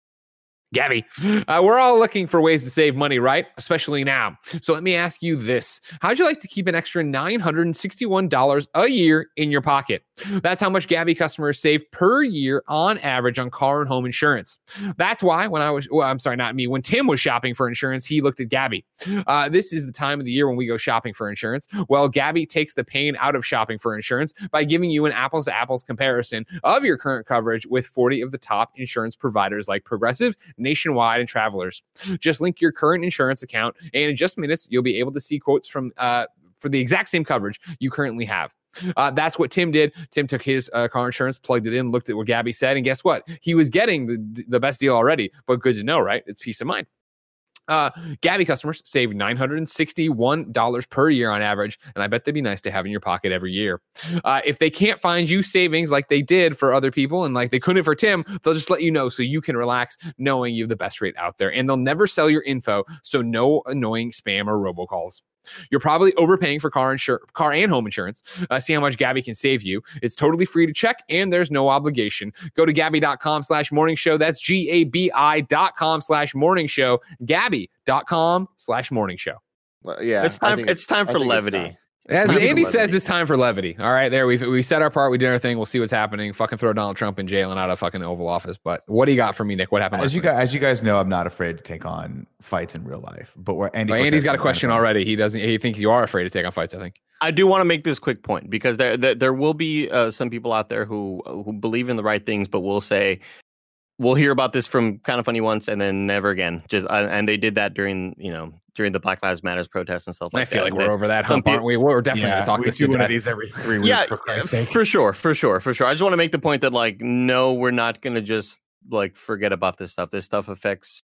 Gabby. Uh, we're all looking for ways to save money, right? Especially now. So let me ask you this. How'd you like to keep an extra nine hundred sixty-one dollars a year in your pocket? That's how much Gabby customers save per year on average on car and home insurance. That's why when I was, well, I'm sorry, not me, when Tim was shopping for insurance, he looked at Gabby. Uh, this is the time of the year when we go shopping for insurance. Well, Gabby takes the pain out of shopping for insurance by giving you an apples to apples comparison of your current coverage with forty of the top insurance providers like Progressive, Nationwide, and Travelers. Just link your current insurance account, and in just minutes, you'll be able to see quotes from uh, for the exact same coverage you currently have. Uh, that's what Tim did. Tim took his uh, car insurance, plugged it in, looked at what Gabby said, and guess what? He was getting the, the best deal already, but good to know, right? It's peace of mind. Uh, Gabby customers save nine hundred sixty-one dollars per year on average, and I bet they'd be nice to have in your pocket every year. Uh, if they can't find you savings like they did for other people and like they couldn't for Tim, they'll just let you know so you can relax knowing you have the best rate out there. And they'll never sell your info, so no annoying spam or robocalls. You're probably overpaying for car insur- car and home insurance. Uh, see how much Gabby can save you. It's totally free to check, and there's no obligation. Go to Gabby.com slash morning show. That's G-A-B-I dot com slash morning show. Gabby.com slash morning show. Well, yeah, It's time. It's, it's time for levity. As time for Andy levity. says, it's time for levity. All right, there. We we set our part. We did our thing. We'll see what's happening. Fucking throw Donald Trump in jail and out of fucking Oval Office. But what do you got for me, Nick? What happened? As last you night? guys, as you guys know, I'm not afraid to take on fights in real life. But where Andy, Well, Andy's Cortez got a is question gonna- already. He doesn't. He thinks you are afraid to take on fights. I think. I do want to make this quick point because there there, there will be uh, some people out there who who believe in the right things, but will say we'll hear about this from Kind of Funny once and then never again. Just uh, and they did that during you know during the Black Lives Matters protests and stuff like I feel that. like And we're that over that some hump, aren't we? We're definitely Yeah, gonna talk we this do to one of death. these every three weeks. Yeah, for Christ's sake. for sure, for sure, for sure. I just want to make the point that like no, we're not gonna just like forget about this stuff. This stuff affects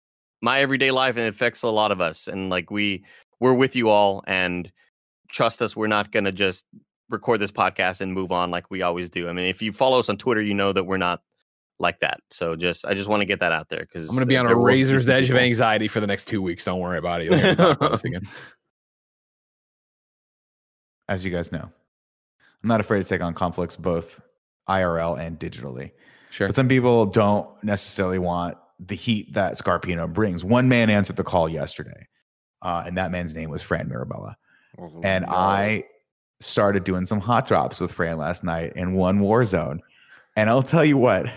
my everyday life and it affects a lot of us. And like we we're with you all and trust us, we're not gonna just record this podcast and move on like we always do. I mean, if you follow us on Twitter, you know that we're not like that. So just I just want to get that out there because I'm going to be on a razor's edge of anxiety for the next two weeks. Don't worry about it. You'll hear me talk about this again. As you guys know, I'm not afraid to take on conflicts both I R L and digitally. Sure. But some people don't necessarily want the heat that Scarpino brings. One man answered the call yesterday, uh, and that man's name was Fran Mirabella. Oh, And no. I started doing some hot drops with Fran last night in one Warzone. And I'll tell you what,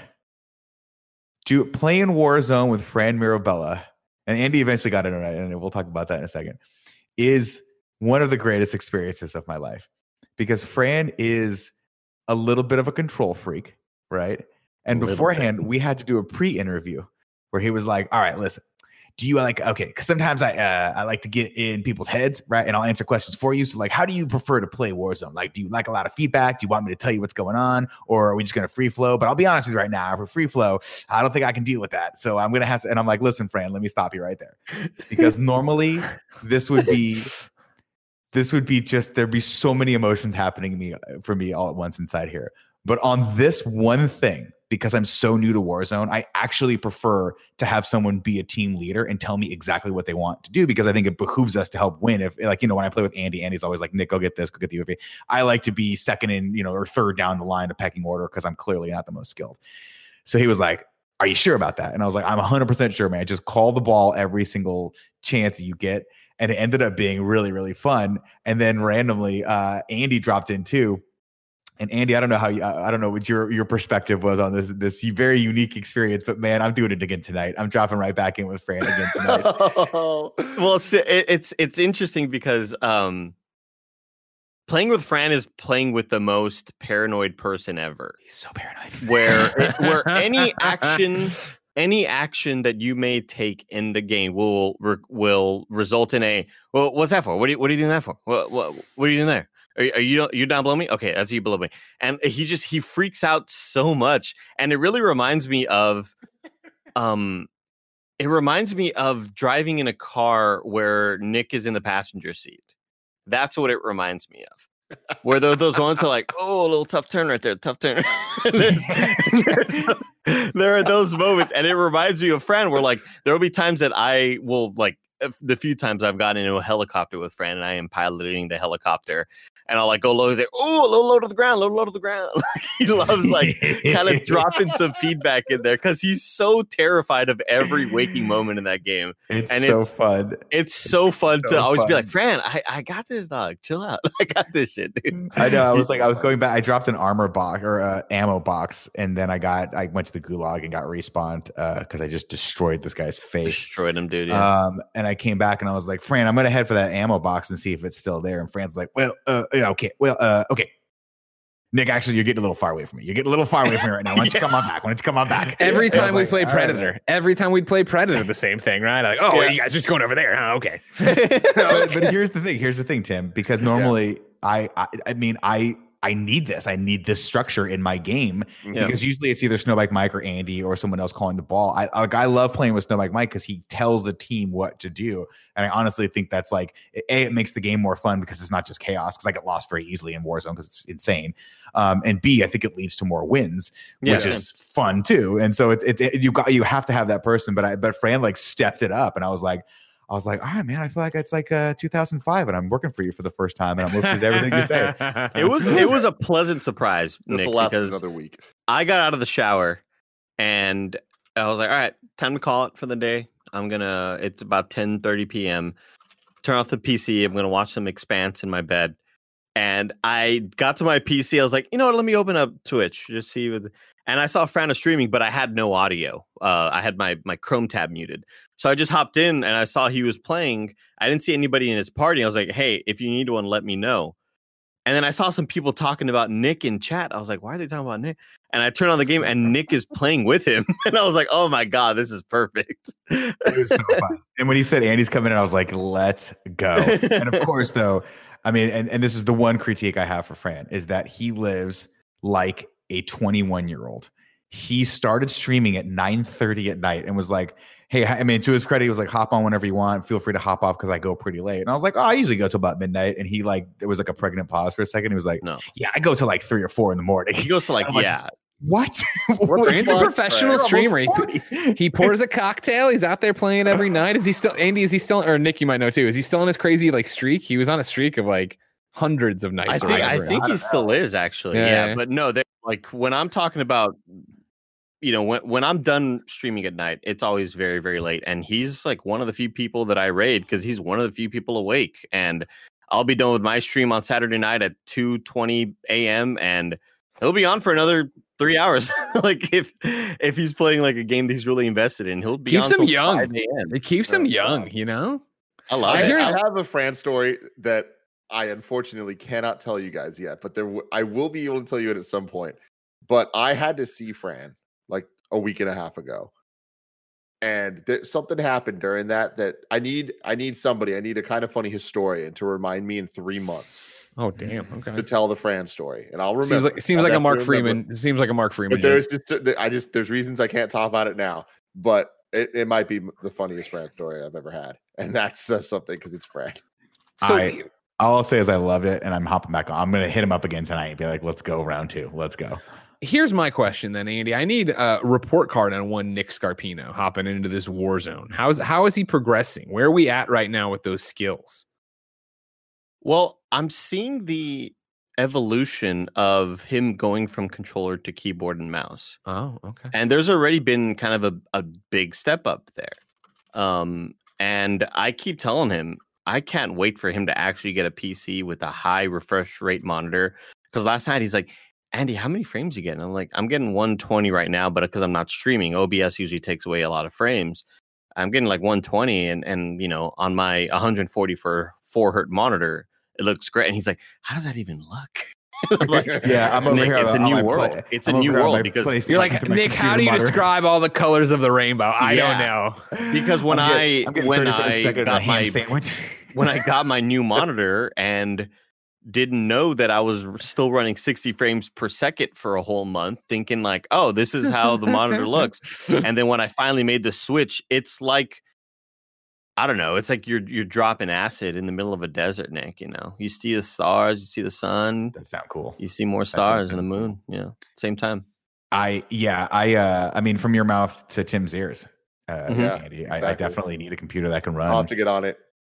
do playing Warzone with Fran Mirabella, and Andy eventually got it right, and we'll talk about that in a second, is one of the greatest experiences of my life. Because Fran is a little bit of a control freak, right? And A little beforehand, we had to do a pre-interview where he was like, all right, listen, do you like, okay, because sometimes I uh, I like to get in people's heads, right? And I'll answer questions for you. So like, how do you prefer to play Warzone? Like, do you like a lot of feedback? Do you want me to tell you what's going on? Or are we just going to free flow? But I'll be honest with you right now, for free flow, I don't think I can deal with that. So I'm going to have to, and I'm like, listen, Fran, let me stop you right there. Because normally this would be, this would be just, there'd be so many emotions happening to me for me all at once inside here. But on this one thing, because I'm so new to Warzone, I actually prefer to have someone be a team leader and tell me exactly what they want to do, because I think it behooves us to help win. If like, you know, when I play with Andy, Andy's always like, Nick, go get this, go get the U A V. I like to be second in, you know, or third down the line of pecking order because I'm clearly not the most skilled. So he was like, are you sure about that? And I was like, I'm one hundred percent sure, man. Just call the ball every single chance you get. And it ended up being really, really fun. And then randomly, uh, Andy dropped in too. And Andy, I don't know how you, I don't know what your, your perspective was on this, this very unique experience, but man, I'm doing it again tonight. I'm dropping right back in with Fran again tonight. Well, it's, it's it's interesting because um, playing with Fran is playing with the most paranoid person ever. He's so paranoid. Where where any action any action that you may take in the game will will result in a well, what's that for? What are you what are you doing that for? What what what are you doing there? Are, are you you down below me? Okay, that's you below me. And he just he freaks out so much, and it really reminds me of, um, it reminds me of driving in a car where Nick is in the passenger seat. That's what it reminds me of. Where those those ones are like, oh, a little tough turn right there, tough turn. there's, there's, there are those moments, and it reminds me of Fran. Where like there will be times that I will like the few times I've gotten into a helicopter with Fran, and I am piloting the helicopter. and I'll like go low. He's like, oh, a little low to the ground, a little low to the ground. He loves like kind of dropping some feedback in there because he's so terrified of every waking moment in that game. It's and so it's, fun. It's so fun so to always fun. be like, Fran, I, I got this, dog. Chill out. I got this shit, dude. I know. I was like, I was going back. I dropped an armor box or uh, ammo box, and then I got, I went to the gulag and got respawned because uh, I just destroyed this guy's face. Destroyed him, dude. Yeah. Um, and I came back and I was like, Fran, I'm gonna head for that ammo box and see if it's still there. And Fran's like, well, uh, yeah, okay, well, uh, okay. Nick, actually, you're getting a little far away from me. You're getting a little far away from me right now. Why don't you come on back? Why don't you come on back? Every time we like, play Predator, right, every time we'd play Predator, the same thing, right? Like, oh, Yeah. you guys just going over there, huh? Okay. but, but here's the thing. Here's the thing, Tim. Because normally, yeah. I, I, I mean, I. I need this. I need this structure in my game Yeah. because usually it's either Snowbike Mike or Andy or someone else calling the ball. I like I love playing with Snowbike Mike because he tells the team what to do, and I honestly think that's like a it makes the game more fun because it's not just chaos. Because I get lost very easily in Warzone because it's insane, um, and B I think it leads to more wins, Yeah. which is fun too. And so it's it's it, you got you have to have that person. But I but Fran like stepped it up, and I was like. I was like, all right, man, I feel like it's like uh, two thousand five and I'm working for you for the first time and I'm listening to everything you say. It was it was a pleasant surprise, This Nick, will last because another week. I got out of the shower and I was like, all right, time to call it for the day. I'm gonna it's about ten thirty p.m. Turn off the P C. I'm gonna watch some Expanse in my bed. And I got to my P C. I was like, you know what? Let me open up Twitch, just see what. And I saw Frana streaming, but I had no audio. Uh, I had my my Chrome tab muted, so I just hopped in and I saw he was playing. I didn't see anybody in his party. I was like, hey, if you need one, let me know. And then I saw some people talking about Nick in chat. I was like, why are they talking about Nick? And I turned on the game and Nick is playing with him. And I was like, oh my God, this is perfect. It was so fun. And when he said Andy's coming in, I was like, let's go. And of course, though, I mean, and, and this is the one critique I have for Fran is that he lives like a twenty-one year old. He started streaming at nine thirty at night and was like, hey, I mean, to his credit, he was like, hop on whenever you want. Feel free to hop off because I go pretty late. And I was like, oh, I usually go till about midnight. And he like, there was like a pregnant pause for a second. He was like, No. yeah, I go till like three or four in the morning. He goes to like, I'm like, yeah. What? Fran's a What? professional You're almost streamer. forty. He, he pours a cocktail. He's out there playing every night. Is he still, Andy, is he still, or Nick, you might know too, is he still on his crazy like streak? He was on a streak of like hundreds of nights. I or think I whatever. think I he don't still know. is actually. Yeah, Yeah, yeah. but no, they like when I'm talking about, you know, when when I'm done streaming at night, it's always very very late, and he's like one of the few people that I raid because he's one of the few people awake, and I'll be done with my stream on Saturday night at two twenty a.m. and he'll be on for another three hours. Like if if he's playing like a game that he's really invested in, he'll be Keeps on him till young. five a.m. It keeps him Oh, young, wow. you know? I love I, it. here's- I have a Fran story that I unfortunately cannot tell you guys yet, but there w- I will be able to tell you it at some point. But I had to see Fran like a week and a half ago, and th- something happened during that that I need. I need somebody. I need a kind of funny historian to remind me in three months Oh, damn. Okay. to tell the Fran story, and I'll remember. Seems like, seems I'll like a definitely Mark remember. Freeman. Seems like a Mark Freeman. But there's just I just there's reasons I can't talk about it now, but it, it might be the funniest Fran story I've ever had, and that's uh, something because it's Fran. so I- All I'll say is I loved it, and I'm hopping back on. I'm going to hit him up again tonight and be like, let's go round two. Let's go. here's my question then, Andy. I need a report card on one Nick Scarpino hopping into this war zone. How's how is he progressing? Where are we at right now with those skills? Well, I'm seeing the evolution of him going from controller to keyboard and mouse. Oh, okay. And there's already been kind of a, a big step up there. Um, and I keep telling him, I can't wait for him to actually get a P C with a high refresh rate monitor. Because last night he's like, Andy, how many frames you getting? I'm like, I'm getting one twenty right now, but because I'm not streaming, O B S usually takes away a lot of frames. I'm getting like one twenty, and and you know, on my one forty for four hertz monitor, it looks great. And he's like, how does that even look? Like, Yeah, I'm over Nick, here. it's a on new my world. play- It's I'm a new over here on world my because PlayStation You're like, to my Nick, how computer do you monitor. describe all the colors of the rainbow? I Yeah. don't know. because when I'm I getting- I'm getting when thirty frames a I second on a got ham my sandwich. when I got my new monitor and didn't know that I was still running sixty frames per second for a whole month, thinking like, oh, this is how the monitor looks. And then when I finally made the switch, it's like, I don't know, it's like you're you're dropping acid in the middle of a desert, Nick. You know, you see the stars, you see the sun, That sound cool. you see more does stars and the sound cool. moon. Yeah, same time. I yeah, I uh I mean from your mouth to Tim's ears. Uh Mhm. Yeah, Andy, I, I exactly. definitely need a computer that can I'll run have to get on it.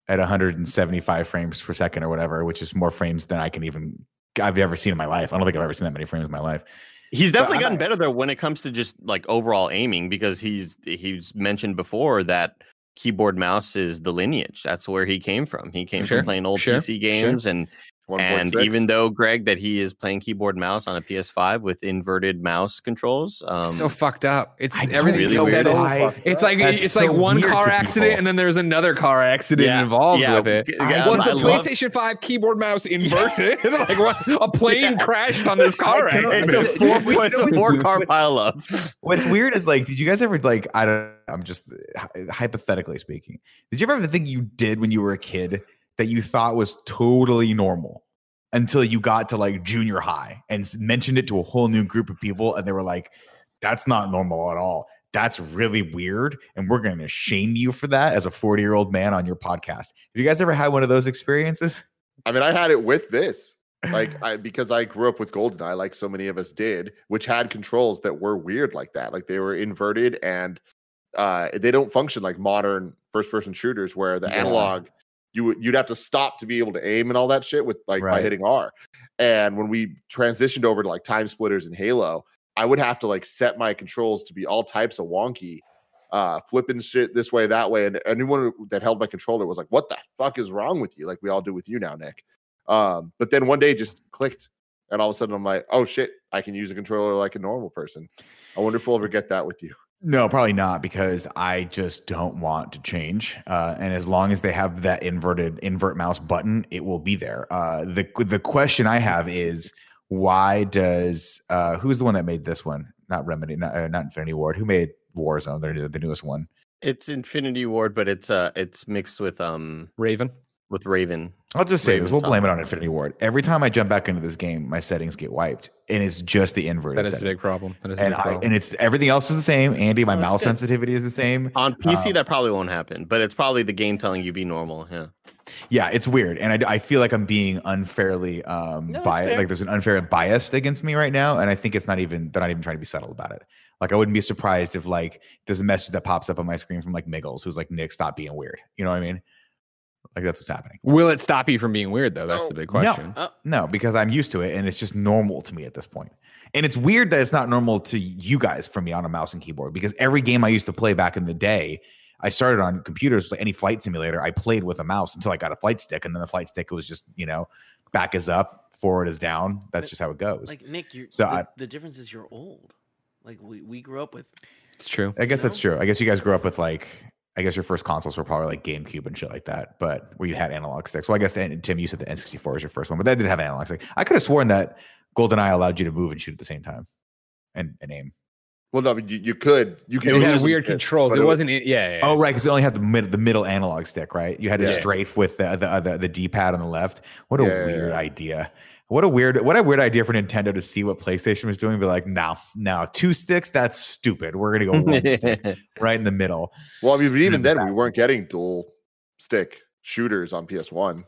at one hundred seventy-five frames per second or whatever, which is more frames than I can even I've ever seen in my life. I don't think I've ever seen that many frames in my life. He's definitely But gotten I- better though when it comes to just like overall aiming, because he's he's mentioned before that keyboard mouse is the lineage. That's where he came from. He came Sure, from playing old sure, P C games, and one point and six. even though Greg that he is playing keyboard mouse on a P S five with inverted mouse controls, um, so fucked up. It's I don't everything really you weird. said. why- It's like That's it's so like one weird car to accident, people. and then there's another car accident Yeah, involved yeah, with it. g- I yeah, Was just- the I love- PlayStation five keyboard mouse inverted? like what? A plane crashed on this car I don't- accident. It's a four, it's a four car pileup. What's weird is like, did you guys ever like? I don't. I'm just hy- hypothetically speaking. Did you ever have a thing you did when you were a kid that you thought was totally normal until you got to like junior high and s- mentioned it to a whole new group of people, and they were like, "That's not normal at all. That's really weird, and we're going to shame you for that as a forty year old man on your podcast." Have you guys ever had one of those experiences? I mean, I had it with this. Like I because I grew up with GoldenEye, like so many of us did, which had controls that were weird like that. Like they were inverted and uh they don't function like modern first person shooters where the Yeah. analog you would you'd have to stop to be able to aim and all that shit with like by Right. hitting R. And when we transitioned over to like time splitters and Halo, I would have to like set my controls to be all types of wonky, uh flipping shit this way, that way. And anyone that held my controller was like, what the fuck is wrong with you? Like we all do with you now, Nick. Um, but then one day it just clicked, and all of a sudden I'm like, oh shit, I can use a controller like a normal person. I wonder if we'll ever get that with you. No, probably not, because I just don't want to change. Uh, and as long as they have that inverted invert mouse button, it will be there. Uh, the the question I have is, why does uh, who's the one that made this one? Not Remedy, not uh, not Infinity Ward. Who made Warzone? They're the newest one. It's Infinity Ward, but it's uh it's mixed with um Raven. with Raven. I'll just say this. Raven We'll top. blame it on Infinity Ward. Every time I jump back into this game, my settings get wiped, and it's just the inverted. That is a setting. big problem. That is a And big I problem. and it's everything else is the same. Andy, my Oh, that's mouse good. sensitivity is the same. On P C, Um, that probably won't happen, but it's probably the game telling you be normal. Yeah. Yeah, it's weird, and I, I feel like I'm being unfairly um No, it's biased. fair. Like there's an unfair bias against me right now, and I think it's not even they're not even trying to be subtle about it. Like I wouldn't be surprised if like there's a message that pops up on my screen from like Miggles, who's like, "Nick, stop being weird." You know what I mean? Like that's what's happening. Will it stop you from being weird though? That's No. the big No. question. No, because I'm used to it, and it's just normal to me at this point. And it's weird that it's not normal to you guys for me on a mouse and keyboard, because every game I used to play back in the day, I started on computers, like any flight simulator, I played with a mouse until I got a flight stick, and then the flight stick was just, you know, back is up, forward is down. That's just how it goes. Like Nick, you're So the, I- the difference is you're old. Like we, we grew up with It's true. I guess you that's know? true. I guess you guys grew up with like, I guess your first consoles were probably like GameCube and shit like that, but where you had analog sticks. Well, I guess the, Tim, you said the N sixty-four was your first one, but that did have an analog stick. I could have sworn that GoldenEye allowed you to move and shoot at the same time and, and aim. Well, no, but you, you could you could It use had it, weird controls. but It was- wasn't. Yeah. yeah, yeah. Oh, right, because it only had the mid, the middle analog stick, right? You had to Yeah. strafe with the the the, the D pad on the left. What a Yeah, yeah, weird yeah. idea! What a weird what a weird idea for Nintendo to see what PlayStation was doing, and be like, no, no, two sticks, that's stupid. We're gonna go one stick right in the middle. Well, I mean, but even Mm, then we that's- weren't getting dual stick shooters on P S one.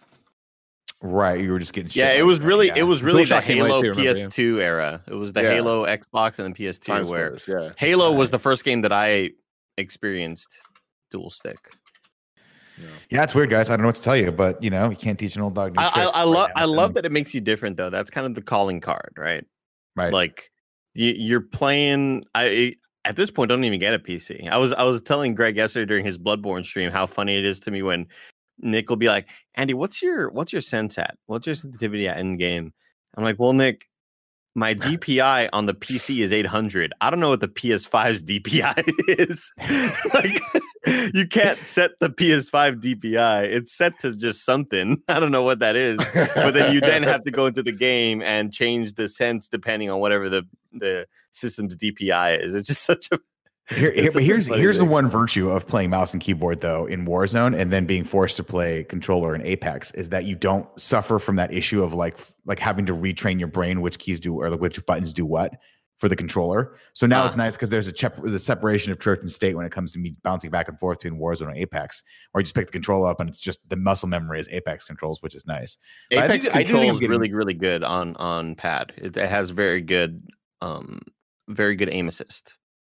Right, you were just getting. Yeah, shit it like was that, really yeah. it was really the DualShock came late Halo too, remember, yeah. P S two era. It was the Yeah. Halo Xbox and the P S two Time where splitters, yeah. Halo was the first game that I experienced dual stick. Yeah, it's weird, guys. I don't know what to tell you, but you know, you can't teach an old dog new I, I, tricks I right love now. I love that it makes you different though. That's kind of the calling card, right? Right. Like you, you're playing. I at this point don't even get a P C. I was I was telling Greg yesterday during his Bloodborne stream how funny it is to me when Nick will be like, Andy, what's your what's your sense at? What's your sensitivity at in game? I'm like, well, Nick, my D P I on the P C is eight hundred. I don't know what the P S five's D P I is. Like, you can't set the P S five D P I. It's set to just something. I don't know what that is. But then you then have to go into the game and change the sense depending on whatever the the system's D P I is. It's just such a Here, here, It's but such a here's funny here's the thing. one virtue of playing mouse and keyboard though in Warzone, and then being forced to play controller in Apex, is that you don't suffer from that issue of like f- like having to retrain your brain which keys do or like which buttons do what for the controller. So now Ah. it's nice because there's a chep- the separation of church and state when it comes to me bouncing back and forth between Warzone and Apex, or you just pick the controller up and it's just the muscle memory is Apex controls, which is nice. But I Apex think- I do think control I'm is getting- really, really good on on pad. It, it has very good, um, very good aim assist.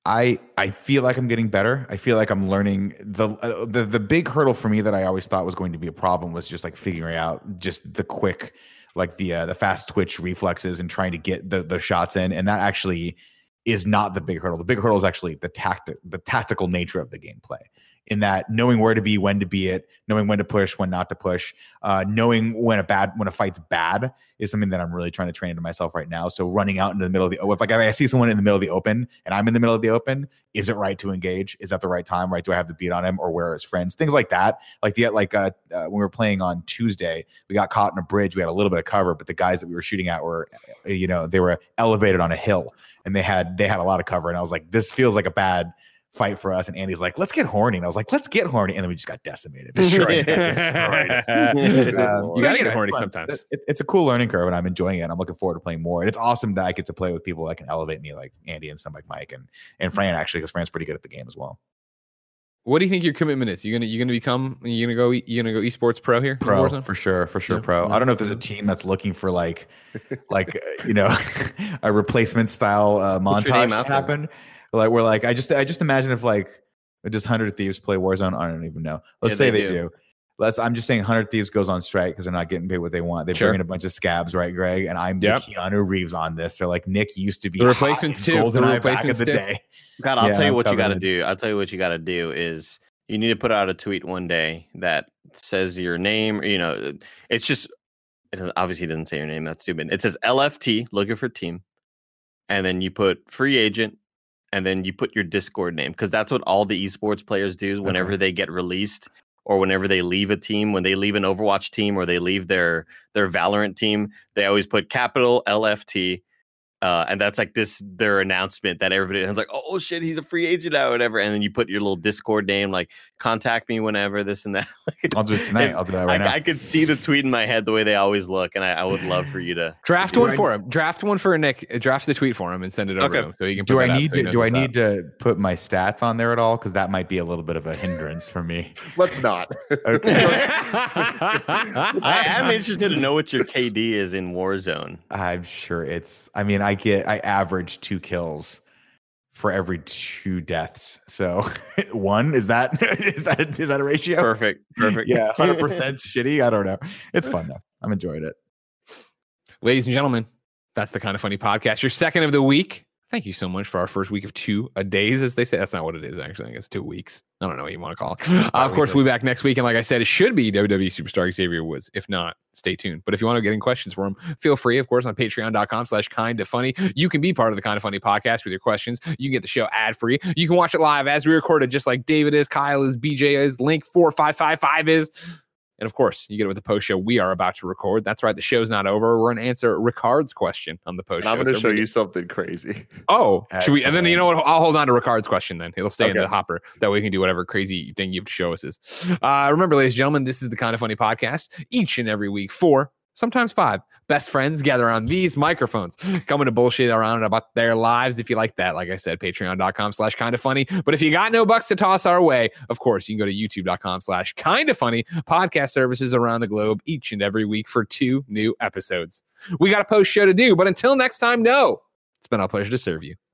I I feel like I'm getting better. I feel like I'm learning. The uh, the the big hurdle for me that I always thought was going to be a problem was just like figuring out just the quick, like the uh, the fast twitch reflexes and trying to get the the shots in, and that actually is not the big hurdle. The big hurdle is actually the tactic the tactical nature of the gameplay. In that knowing where to be, when to be it, knowing when to push, when not to push, uh, knowing when a bad when a fight's bad is something that I'm really trying to train into myself right now. So running out into the middle of the if like I see someone in the middle of the open and I'm in the middle of the open, is it right to engage? Is that the right time? Right? Do I have the beat on him, or where are his friends? Things like that. Like the like uh, uh, when we were playing on Tuesday, we got caught in a bridge. We had a little bit of cover, but the guys that we were shooting at were, you know, they were elevated on a hill and they had they had a lot of cover. And I was like, this feels like a bad fight for us. And Andy's like, let's get horny. And I was like, let's get horny. And then we just got decimated. Destroyed. destroyed. um, you so gotta yeah, get it's horny fun. sometimes. It, it's a cool learning curve and I'm enjoying it. And I'm looking forward to playing more. And it's awesome that I get to play with people that can elevate me, like Andy and some like Mike and, and Fran, actually, because Fran's pretty good at the game as well. What do you think your commitment is? You gonna you gonna become you gonna go you gonna go esports pro here? Pro for sure, for sure. Yeah. Pro. I don't know if there's a team that's looking for like, like uh, you know, a replacement style uh, montage to happen. Like we're like, I just I just imagine if like does one hundred Thieves play Warzone? I don't even know. Let's Yeah, say they they, do. do. Let's. I'm just saying, one hundred Thieves goes on strike because they're not getting paid what they want. They Sure. bring in a bunch of scabs, right, Greg? And I'm Yep. the Keanu Reeves on this. They're like, Nick used to be The hot replacements in too. The GoldenEye replacements back in the too. day. God, I'll Yeah, tell you I'm what you got to covered. do. I'll tell you what you got to do is you need to put out a tweet one day that says your name. You know, it's just it obviously doesn't say your name. That's stupid. It says L F T, looking for team, and then you put free agent, and then you put your Discord name because that's what all the esports players do whenever Okay. they get released or whenever they leave a team. When they leave an Overwatch team or they leave their their Valorant team, they always put capital L F T. Uh, and that's like this their announcement that everybody is like, oh shit, he's a free agent now, or whatever. And then you put your little Discord name, like contact me whenever, this and that. I'll do it tonight. I'll do that right I, now. I could see the tweet in my head the way they always look, and I, I would love for you to Draft Do one I- for him. Draft one for Nick. uh, Draft the tweet for him and send it over Okay. to him so he can. Put do I that up need so he to knows do I what's need up. to put my stats on there at all? Because that might be a little bit of a hindrance for me. Let's not. Okay. I am interested to know what your K D is in Warzone. I'm sure it's. I mean, I get. I average two kills for every two deaths. So one is that is that is that a ratio? Perfect. Perfect. Yeah, hundred percent shitty. I don't know. It's fun though. I'm enjoying it. Ladies and gentlemen, that's the Kind of Funny podcast. Your second of the week. Thank you so much for our first week of two a days, as they say. That's not what it is, actually. I guess two weeks. I don't know what you want to call it. Uh, of course, we'll be back next week. And like I said, it should be W W E Superstar Xavier Woods. If not, stay tuned. But if you want to get in questions for him, feel free, of course, on patreon.com slash kind of funny. You can be part of the Kind of Funny podcast with your questions. You can get the show ad free. You can watch it live as we record it, just like David is, Kyle is, B J is, Link four five five five is. And of course, you get it with the post show we are about to record. That's right. The show's not over. We're going to answer Ricard's question on the post show. I'm going to So show we you get- something crazy. Oh, should we? And then Excellent. you know what? I'll hold on to Ricard's question then. It'll stay in Okay. the hopper. That way we can do whatever crazy thing you have to show us is. Uh, remember, ladies and gentlemen, this is the Kind of Funny podcast. Each and every week, four, sometimes five best friends gather on these microphones, coming to bullshit around about their lives. If you like that, like I said, patreon.com slash kind of funny. But if you got no bucks to toss our way, of course, you can go to youtube.com slash kind of funny podcast services around the globe each and every week for two new episodes. We got a post show to do, but until next time, no, it's been our pleasure to serve you.